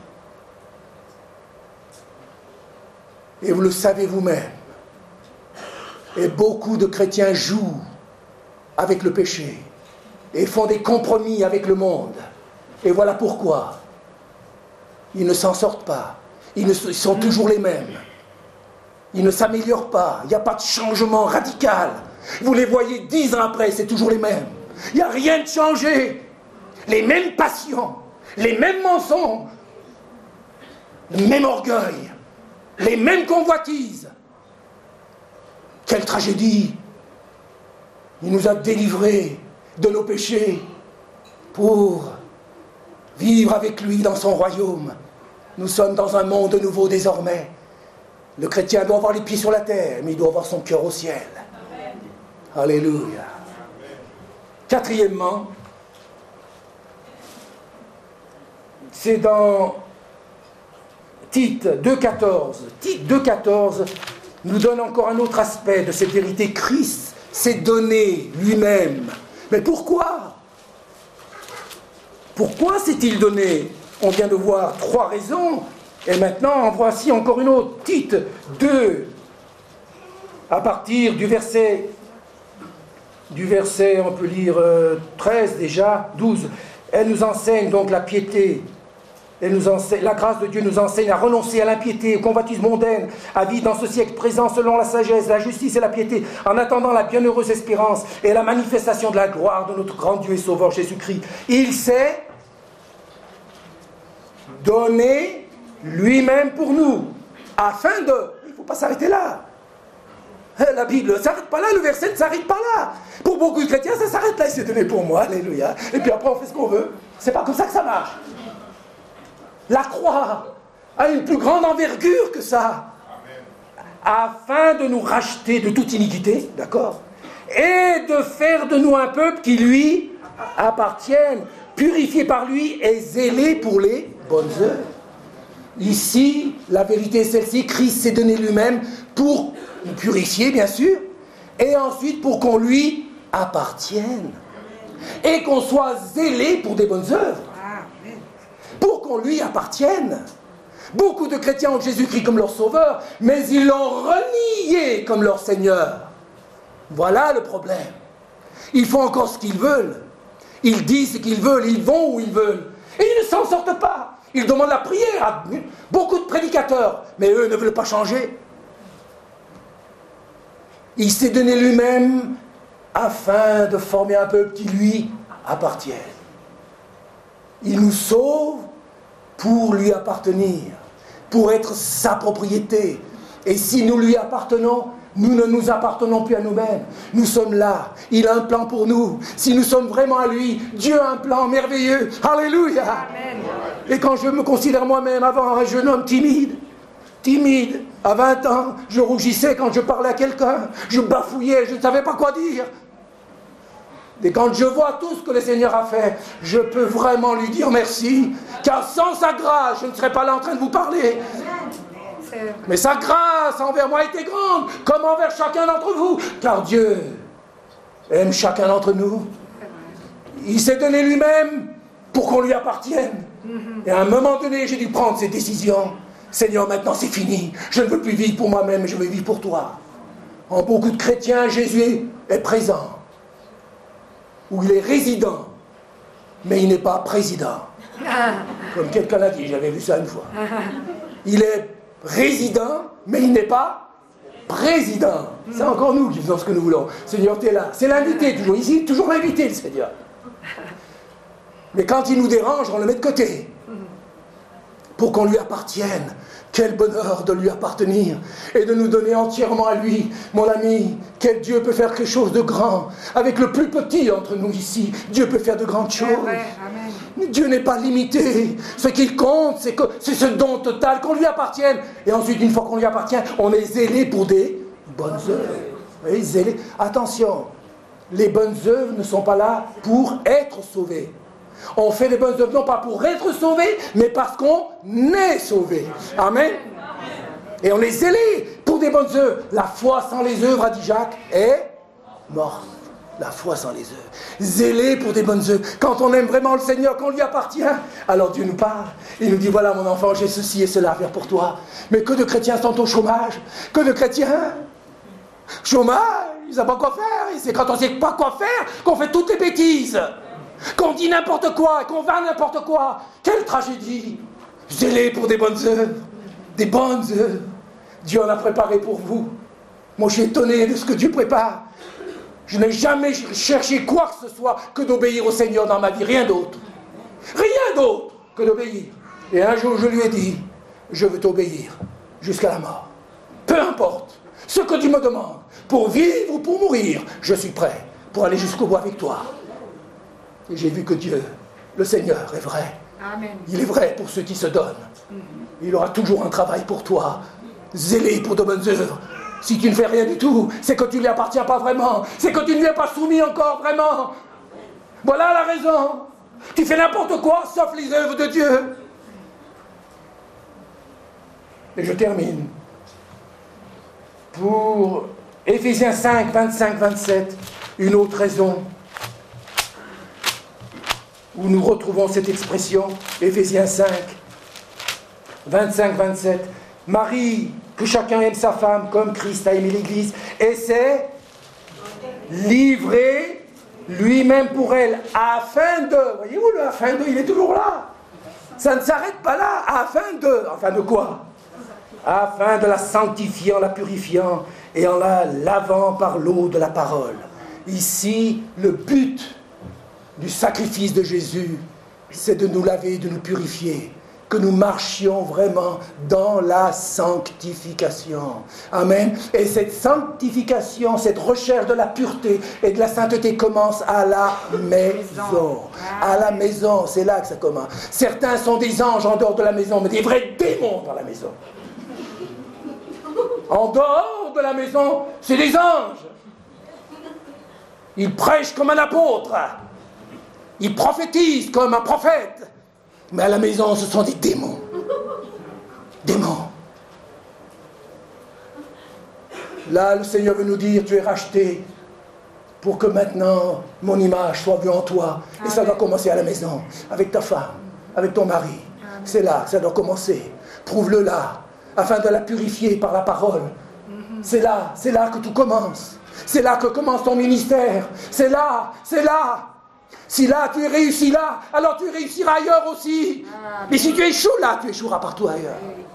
Et vous le savez vous-même. Et beaucoup de chrétiens jouent avec le péché et font des compromis avec le monde. Et voilà pourquoi. Ils ne s'en sortent pas. Ils, ne, ils sont toujours les mêmes. Ils ne s'améliorent pas, il n'y a pas de changement radical. Vous les voyez dix ans après, c'est toujours les mêmes. Il n'y a rien de changé. Les mêmes passions, les mêmes mensonges, le même orgueil, les mêmes convoitises. Quelle tragédie! Il nous a délivrés de nos péchés pour vivre avec lui dans son royaume. Nous sommes dans un monde nouveau désormais. Le chrétien doit avoir les pieds sur la terre, mais il doit avoir son cœur au ciel. Amen. Alléluia. Quatrièmement, c'est dans Tite deux quatorze. Tite deux quatorze nous donne encore un autre aspect de cette vérité. Christ s'est donné lui-même. Mais pourquoi? Pourquoi s'est-il donné? On vient de voir trois raisons. Et maintenant, en voici encore une autre. Tite deux, à partir du verset, du verset, on peut lire euh, treize déjà, douze. Elle nous enseigne donc la piété. Elle nous enseigne, la grâce de Dieu nous enseigne à renoncer à l'impiété, aux convoitises mondaines, à vivre dans ce siècle présent selon la sagesse, la justice et la piété, en attendant la bienheureuse espérance et la manifestation de la gloire de notre grand Dieu et Sauveur Jésus-Christ. Il s'est donné lui-même pour nous, afin de... Il ne faut pas s'arrêter là. La Bible ne s'arrête pas là, le verset ne s'arrête pas là. Pour beaucoup de chrétiens, ça s'arrête là, il s'est donné pour moi, alléluia. Et puis après, on fait ce qu'on veut. C'est pas comme ça que ça marche. La croix a une plus grande envergure que ça. Afin de nous racheter de toute iniquité, d'accord, et de faire de nous un peuple qui lui appartienne, purifié par lui et zélé pour les bonnes œuvres. Ici, la vérité est celle-ci, Christ s'est donné lui-même pour nous purifier, bien sûr, et ensuite pour qu'on lui appartienne, et qu'on soit zélé pour des bonnes œuvres, pour qu'on lui appartienne. Beaucoup de chrétiens ont Jésus-Christ comme leur sauveur, mais ils l'ont renié comme leur Seigneur. Voilà le problème. Ils font encore ce qu'ils veulent. Ils disent ce qu'ils veulent, ils vont où ils veulent. Et ils ne s'en sortent pas. Ils demandent la prière à beaucoup de prédicateurs, mais eux ne veulent pas changer. Il s'est donné lui-même afin de former un peuple qui lui appartienne. Il nous sauve pour lui appartenir, pour être sa propriété. Et si nous lui appartenons, nous ne nous appartenons plus à nous-mêmes. Nous sommes là. Il a un plan pour nous. Si nous sommes vraiment à lui, Dieu a un plan merveilleux. Alléluia. Amen. Et quand je me considère moi-même avant un jeune homme timide, timide, à vingt ans, je rougissais quand je parlais à quelqu'un. Je bafouillais, je ne savais pas quoi dire. Et quand je vois tout ce que le Seigneur a fait, je peux vraiment lui dire merci, car sans sa grâce, je ne serais pas là en train de vous parler. Mais sa grâce envers moi était grande, comme envers chacun d'entre vous, car Dieu aime chacun d'entre nous. Il s'est donné lui-même pour qu'on lui appartienne. Et à un moment donné, j'ai dû prendre cette décision. Seigneur, maintenant c'est fini. Je ne veux plus vivre pour moi-même, je veux vivre pour toi. En beaucoup de chrétiens, Jésus est présent. Ou il est résident, mais il n'est pas président. Comme quelqu'un l'a dit, j'avais vu ça une fois. Il est résident, mais il n'est pas président. C'est encore nous qui faisons ce que nous voulons. Seigneur, tu es là. C'est l'invité toujours. Ici, toujours l'invité, le Seigneur. Mais quand il nous dérange, on le met de côté. Pour qu'on lui appartienne. Quel bonheur de lui appartenir et de nous donner entièrement à lui. Mon ami, quel Dieu peut faire quelque chose de grand. Avec le plus petit entre nous ici, Dieu peut faire de grandes choses. Amen. Dieu n'est pas limité. Ce qu'il compte, c'est, que, c'est ce don total, qu'on lui appartienne. Et ensuite, une fois qu'on lui appartient, on est zélé pour des bonnes œuvres. Oui, zélé. Attention, les bonnes œuvres ne sont pas là pour être sauvés. On fait des bonnes œuvres non pas pour être sauvé, mais parce qu'on est sauvé. Amen. Et on est zélé pour des bonnes œuvres. La foi sans les œuvres, a dit Jacques, est morte. La foi sans les œuvres. Zélé pour des bonnes œuvres. Quand on aime vraiment le Seigneur, qu'on lui appartient, alors Dieu nous parle. Il nous dit, voilà mon enfant, j'ai ceci et cela à faire pour toi. Mais que de chrétiens sont au chômage. Que de chrétiens chômage, ils ne savent pas quoi faire. Et c'est quand on ne sait pas quoi faire qu'on fait toutes les bêtises. Qu'on dit n'importe quoi, qu'on va n'importe quoi. Quelle tragédie. Zélé pour des bonnes œuvres. Des bonnes œuvres. Dieu en a préparé pour vous. Moi, je suis étonné de ce que Dieu prépare. Je n'ai jamais cherché quoi que ce soit que d'obéir au Seigneur dans ma vie. Rien d'autre. Rien d'autre que d'obéir. Et un jour, je lui ai dit, je veux t'obéir jusqu'à la mort. Peu importe ce que tu me demandes. Pour vivre ou pour mourir, je suis prêt pour aller jusqu'au bout avec toi. Et j'ai vu que Dieu, le Seigneur, est vrai. Amen. Il est vrai pour ceux qui se donnent. Il aura toujours un travail pour toi, zélé pour de bonnes œuvres. Si tu ne fais rien du tout, c'est que tu ne lui appartiens pas vraiment. C'est que tu ne lui es pas soumis encore vraiment. Voilà la raison. Tu fais n'importe quoi, sauf les œuvres de Dieu. Et je termine. Pour Éphésiens cinq, vingt-cinq, vingt-sept, une autre raison où nous retrouvons cette expression, Éphésiens cinq, vingt-cinq, vingt-sept. Marie, que chacun aime sa femme comme Christ a aimé l'Église, et s'est livré lui-même pour elle, afin de... Voyez-vous, le afin de, il est toujours là. Ça ne s'arrête pas là, afin de... Afin de quoi? Afin de la sanctifier en la purifiant et en la lavant par l'eau de la parole. Ici, le but du sacrifice de Jésus, c'est de nous laver, de nous purifier, que nous marchions vraiment dans la sanctification. Amen. Et cette sanctification, cette recherche de la pureté et de la sainteté commence à la maison. À la maison, c'est là que ça commence. Certains sont des anges en dehors de la maison, mais des vrais démons dans la maison. En dehors de la maison, c'est des anges. Ils prêchent comme un apôtre. Ils prophétisent comme un prophète. Mais à la maison, ce sont des démons. Démons. Là, le Seigneur veut nous dire, tu es racheté pour que maintenant, mon image soit vue en toi. Et Amen. Ça doit commencer à la maison, avec ta femme, avec ton mari. Amen. C'est là que ça doit commencer. Prouve-le là, afin de la purifier par la parole. Mm-hmm. C'est là, c'est là que tout commence. C'est là que commence ton ministère. C'est là, c'est là. Si là, tu es réussi là, alors tu réussiras ailleurs aussi. Ah, mais si tu échoues là, tu échoueras partout ailleurs.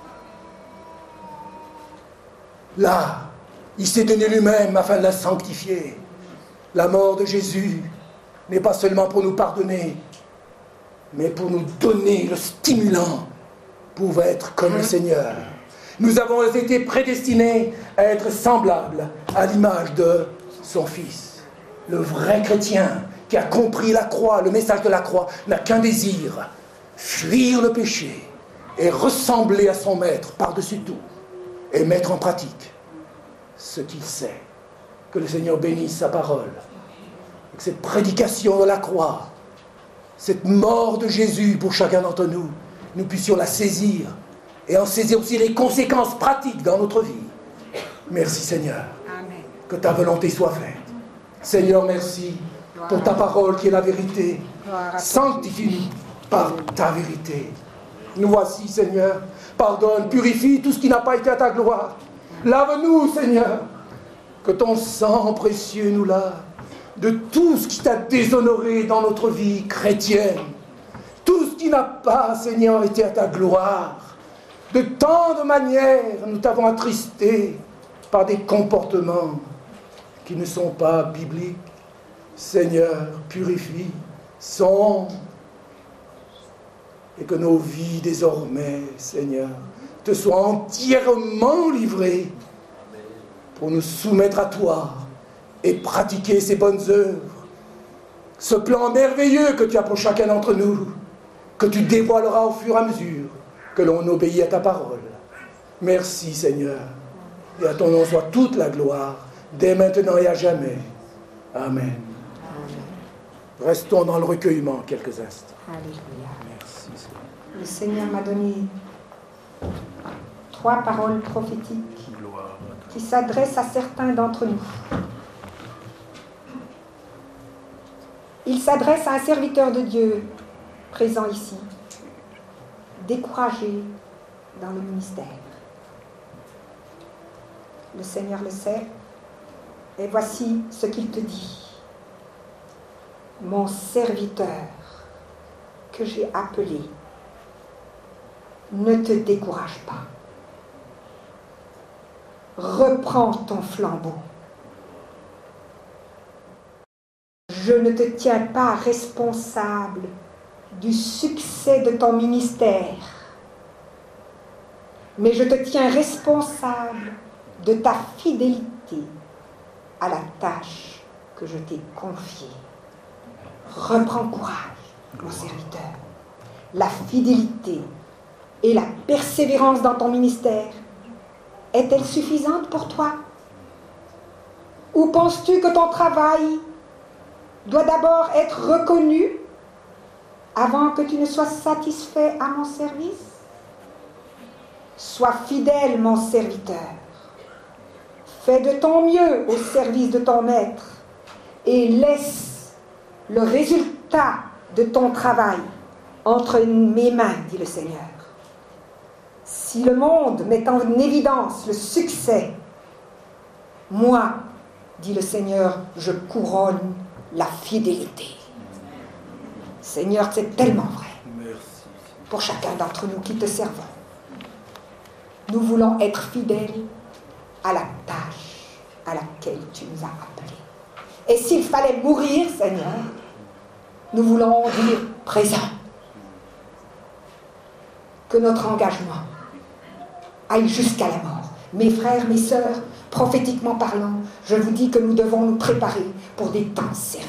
Là, il s'est donné lui-même afin de la sanctifier. La mort de Jésus n'est pas seulement pour nous pardonner, mais pour nous donner le stimulant pour être comme le Seigneur. Nous avons été prédestinés à être semblables à l'image de son Fils. Le vrai chrétien qui a compris la croix, le message de la croix, n'a qu'un désir, fuir le péché et ressembler à son maître par-dessus tout et mettre en pratique ce qu'il sait. Que le Seigneur bénisse sa parole que cette prédication de la croix, cette mort de Jésus pour chacun d'entre nous, nous puissions la saisir et en saisir aussi les conséquences pratiques dans notre vie. Merci Seigneur. Amen. Que ta volonté soit faite. Seigneur, merci Gloire pour ta parole qui est la vérité. Sanctifie-nous par ta vérité. Nous voici, Seigneur. Pardonne, purifie tout ce qui n'a pas été à ta gloire. Lave-nous, Seigneur. Que ton sang précieux nous lave de tout ce qui t'a déshonoré dans notre vie chrétienne. Tout ce qui n'a pas, Seigneur, été à ta gloire. De tant de manières, nous t'avons attristé par des comportements qui ne sont pas bibliques. Seigneur, purifie, sonde, et que nos vies désormais, Seigneur, te soient entièrement livrées pour nous soumettre à toi et pratiquer ces bonnes œuvres. Ce plan merveilleux que tu as pour chacun d'entre nous, que tu dévoileras au fur et à mesure que l'on obéit à ta parole. Merci Seigneur, et à ton nom soit toute la gloire, dès maintenant et à jamais. Amen. Amen. Restons dans le recueillement quelques instants. Alléluia. Merci Seigneur. Le Seigneur m'a donné trois paroles prophétiques qui s'adressent à certains d'entre nous. Il s'adresse à un serviteur de Dieu présent ici, découragé dans le ministère. Le Seigneur le sait, et voici ce qu'il te dit. Mon serviteur que j'ai appelé, ne te décourage pas. Reprends ton flambeau. Je ne te tiens pas responsable du succès de ton ministère, mais je te tiens responsable de ta fidélité à la tâche que je t'ai confiée. Reprends courage, mon serviteur. La fidélité et la persévérance dans ton ministère est-elle suffisante pour toi? Ou penses-tu que ton travail doit d'abord être reconnu avant que tu ne sois satisfait à mon service? Sois fidèle, mon serviteur. Fais de ton mieux au service de ton maître et laisse le résultat de ton travail entre mes mains, dit le Seigneur. Si le monde met en évidence le succès, moi, dit le Seigneur, je couronne la fidélité. Seigneur, c'est tellement vrai. Merci. Pour chacun d'entre nous qui te servons. Nous voulons être fidèles à la tâche à laquelle tu nous as appelés. Et s'il fallait mourir, Seigneur, nous voulons dire présent. Que notre engagement aille jusqu'à la mort. Mes frères, mes sœurs, prophétiquement parlant, je vous dis que nous devons nous préparer pour des temps sérieux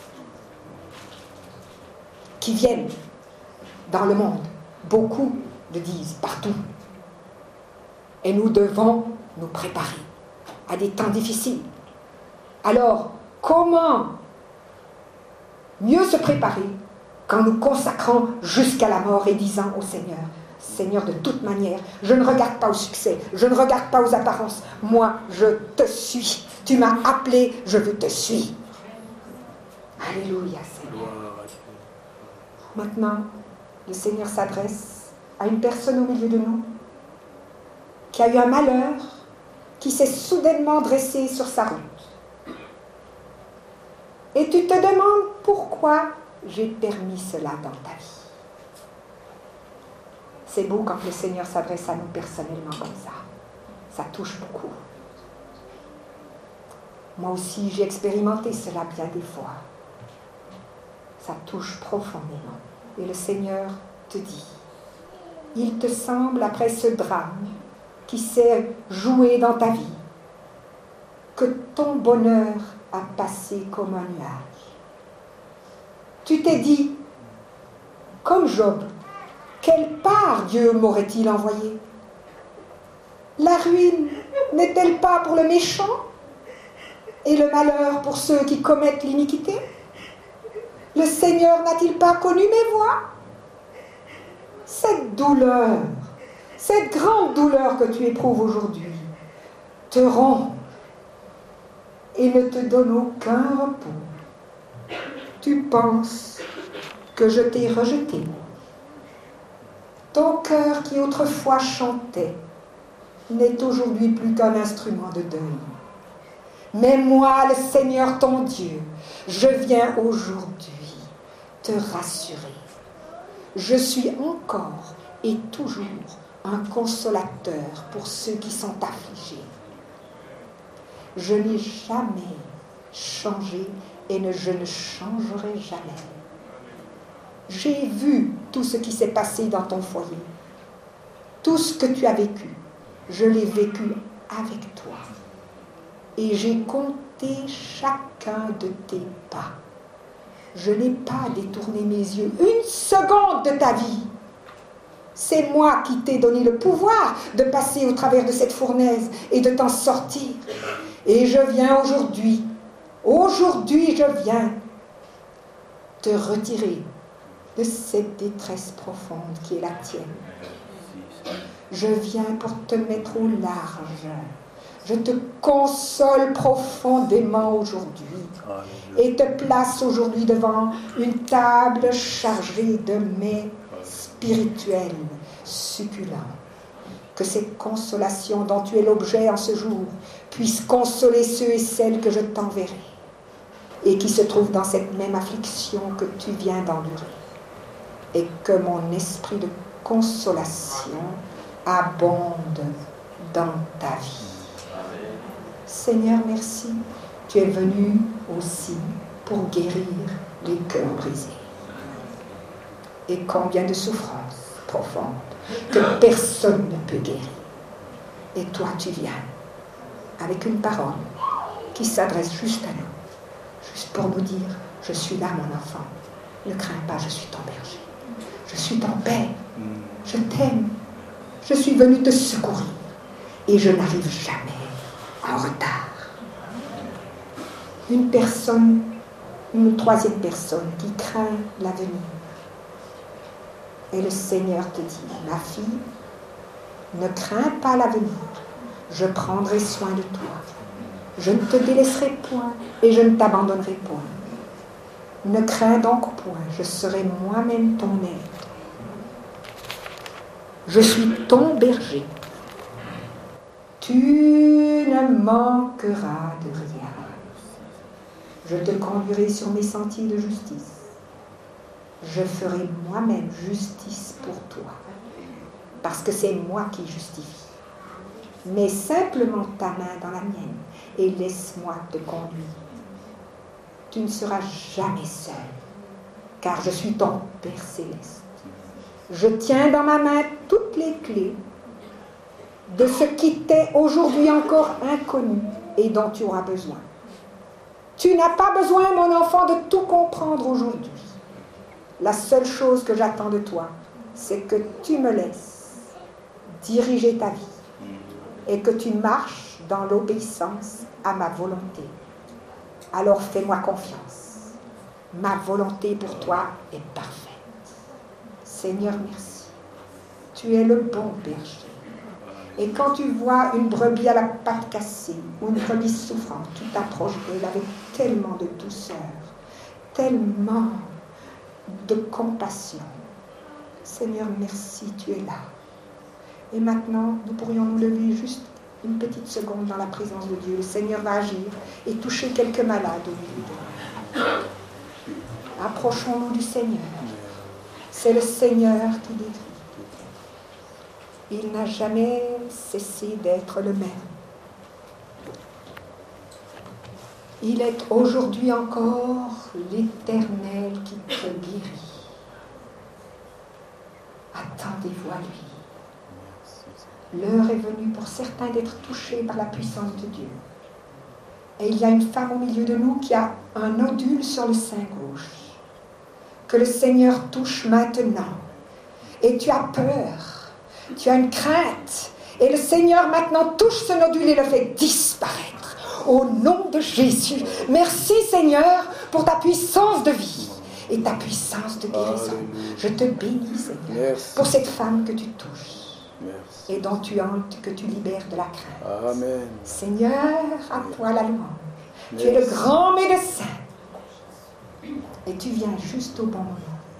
qui viennent dans le monde. Beaucoup le disent partout. Et nous devons nous préparer à des temps difficiles. Alors, comment mieux se préparer quand nous consacrons jusqu'à la mort et disant au Seigneur, Seigneur, de toute manière, je ne regarde pas au succès, je ne regarde pas aux apparences. Moi, je te suis. Tu m'as appelé, je veux te suivre. Alléluia, Seigneur. Maintenant, le Seigneur s'adresse à une personne au milieu de nous qui a eu un malheur, qui s'est soudainement dressé sur sa route. Et tu te demandes pourquoi j'ai permis cela dans ta vie. C'est beau quand le Seigneur s'adresse à nous personnellement comme ça. Ça touche beaucoup. Moi aussi, j'ai expérimenté cela bien des fois. Ça touche profondément. Et le Seigneur te dit, il te semble, après ce drame qui s'est joué dans ta vie, que ton bonheur a passé comme un nuage. Tu t'es dit, comme Job, quelle part Dieu m'aurait-il envoyé? La ruine n'est-elle pas pour le méchant? et le malheur pour ceux qui commettent l'iniquité? Le Seigneur n'a-t-il pas connu mes voies? Cette douleur, cette grande douleur que tu éprouves aujourd'hui, te ronge et ne te donne aucun repos. Tu penses que je t'ai rejeté. Ton cœur qui autrefois chantait n'est aujourd'hui plus qu'un instrument de deuil. Mais moi, le Seigneur ton Dieu, je viens aujourd'hui te rassurer. Je suis encore et toujours un consolateur pour ceux qui sont affligés. Je n'ai jamais changé et ne, je ne changerai jamais. J'ai vu tout ce qui s'est passé dans ton foyer. Tout ce que tu as vécu, je l'ai vécu avec toi. Et j'ai compté chacun de tes pas. Je n'ai pas détourné mes yeux une seconde de ta vie. C'est moi qui t'ai donné le pouvoir de passer au travers de cette fournaise et de t'en sortir. Et je viens aujourd'hui, aujourd'hui je viens te retirer de cette détresse profonde qui est la tienne. Je viens pour te mettre au large. Je te console profondément aujourd'hui et te place aujourd'hui devant une table chargée de mets spirituels succulents. Que cette consolation dont tu es l'objet en ce jour puisse consoler ceux et celles que je t'enverrai et qui se trouvent dans cette même affliction que tu viens d'endurer. Et que mon esprit de consolation abonde dans ta vie. Seigneur, merci. Tu es venu aussi pour guérir les cœurs brisés. Et combien de souffrances profondes que personne ne peut guérir. Et toi, tu viens avec une parole qui s'adresse juste à nous, juste pour nous dire, je suis là, mon enfant. Ne crains pas, je suis ton berger. Je suis ton père. Je t'aime. Je suis venu te secourir. Et je n'arrive jamais en retard. Une personne, une troisième personne qui craint l'avenir. Et le Seigneur te dit, ma fille, ne crains pas l'avenir. Je prendrai soin de toi. Je ne te délaisserai point et je ne t'abandonnerai point. Ne crains donc point, je serai moi-même ton aide. Je suis ton berger. Tu ne manqueras de rien. Je te conduirai sur mes sentiers de justice. Je ferai moi-même justice pour toi, parce que c'est moi qui justifie. Mets simplement ta main dans la mienne et laisse-moi te conduire. Tu ne seras jamais seul, car je suis ton Père céleste. Je tiens dans ma main toutes les clés de ce qui t'est aujourd'hui encore inconnu et dont tu auras besoin. Tu n'as pas besoin, mon enfant, de tout comprendre aujourd'hui. La seule chose que j'attends de toi, c'est que tu me laisses diriger ta vie et que tu marches dans l'obéissance à ma volonté. Alors fais-moi confiance. Ma volonté pour toi est parfaite. Seigneur, merci. Tu es le bon berger. Et quand tu vois une brebis à la patte cassée ou une brebis souffrante, tu t'approches d'elle avec tellement de douceur, tellement de compassion. Seigneur, merci, tu es là. Et maintenant, nous pourrions nous lever juste une petite seconde dans la présence de Dieu. Le Seigneur va agir et toucher quelques malades au milieu de nous. Approchons-nous du Seigneur. C'est le Seigneur qui guérit. Il n'a jamais cessé d'être le même. Il est aujourd'hui encore l'Éternel qui te guérit. Attendez-vous à lui. L'heure est venue pour certains d'être touchés par la puissance de Dieu. Et il y a une femme au milieu de nous qui a un nodule sur le sein gauche, que le Seigneur touche maintenant. Et tu as peur, tu as une crainte, et le Seigneur maintenant touche ce nodule et le fait disparaître. au nom de Jésus. Merci Seigneur pour ta puissance de vie et ta puissance de guérison. Je te bénis Seigneur Merci. Pour cette femme que tu touches Merci. Et dont tu hantes, que tu libères de la crainte. Amen. Seigneur, à toi la louange. Merci. Tu es le grand médecin et tu viens juste au bon moment.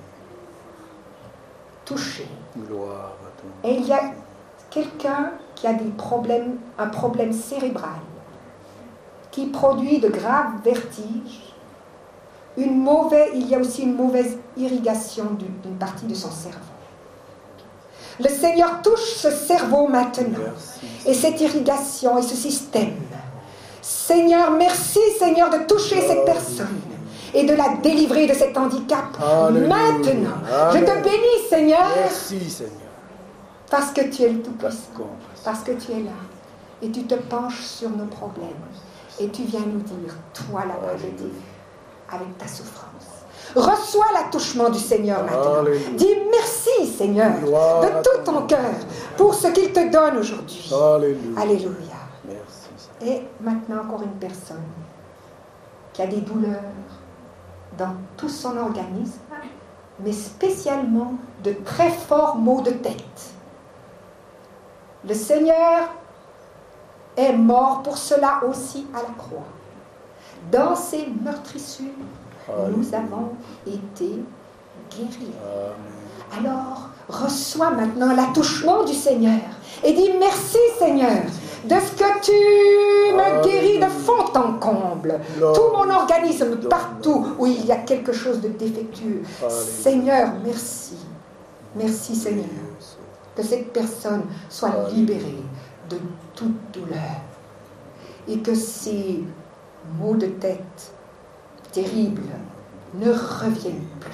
Toucher. Gloire à toi. Et il y a quelqu'un qui a des problèmes, un problème cérébral, qui produit de graves vertiges. Une mauvaise, il y a aussi une mauvaise irrigation d'une partie de son cerveau. Le Seigneur touche ce cerveau maintenant, merci, et cette irrigation et ce système. Seigneur, merci Seigneur de toucher oh, cette personne et de la délivrer de cet handicap. Alléluia. Maintenant. Amen. Je te bénis Seigneur. Merci Seigneur. Parce que tu es le Tout-Puissant. Parce que tu es là. Et tu te penches sur nos problèmes. Et tu viens nous dire, toi là-bas, je t'ai vu, avec ta souffrance. Reçois l'attouchement du Seigneur maintenant. Alléluia. Dis merci Seigneur, gloire de tout ton cœur, pour ce qu'il te donne aujourd'hui. Alléluia. Alléluia. Merci. Et maintenant encore une personne qui a des douleurs dans tout son organisme, mais spécialement de très forts maux de tête. Le Seigneur est mort pour cela aussi à la croix. Dans ses meurtrissures, Amen. Nous avons été guéris. Amen. Alors, reçois maintenant l'attouchement du Seigneur et dis merci Seigneur de ce que tu me guéris de fond en comble. Lord. Tout mon organisme, Lord. Partout où il y a quelque chose de défectueux. Amen. Seigneur, merci. Merci Seigneur. Que cette personne soit libérée de toute douleur et que ces maux de tête terribles ne reviennent plus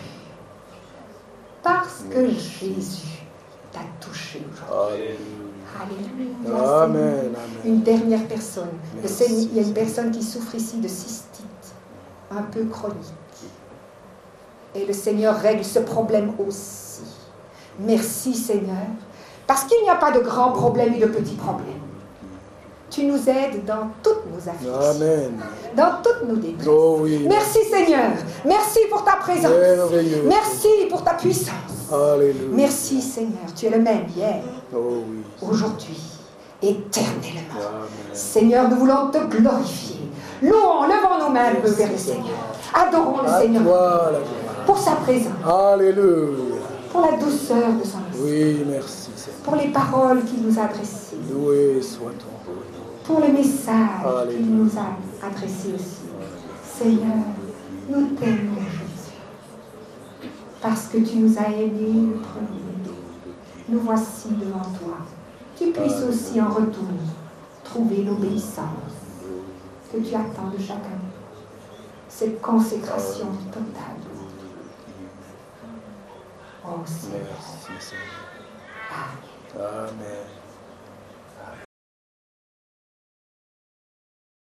parce que Jésus t'a touché aujourd'hui. Alléluia. Amen, amen. Une dernière personne. Merci. Il y a une personne qui souffre ici de cystite, un peu chronique. Et le Seigneur règle ce problème aussi. Merci Seigneur. Parce qu'il n'y a pas de grands problèmes et de petits problèmes. Tu nous aides dans toutes nos afflictions. Amen. Dans toutes nos détresses. Oh oui. Merci Seigneur. Merci pour ta présence. Merveilleux. Merci pour ta puissance. Alléluia. Merci Seigneur. Tu es le même hier, oh oui. Aujourd'hui, éternellement. Amen. Seigneur, nous voulons te glorifier. Louons, levons nos mains vers le Seigneur. Adorons le à Seigneur toi, pour sa présence. Alléluia. Pour la douceur de son esprit. Oui, merci Seigneur. Pour les paroles qu'il nous a adressées. Loué soit ton nom. Pour les messages Alléluia. Qu'il nous a adressés aussi. Seigneur, nous t'aimons Jésus. Parce que tu nous as aimés le premier. Nous voici devant toi. Tu puisses aussi en retour trouver l'obéissance que tu attends de chacun. Cette consécration totale. Oh Seigneur. Merci Seigneur. Amen. Amen.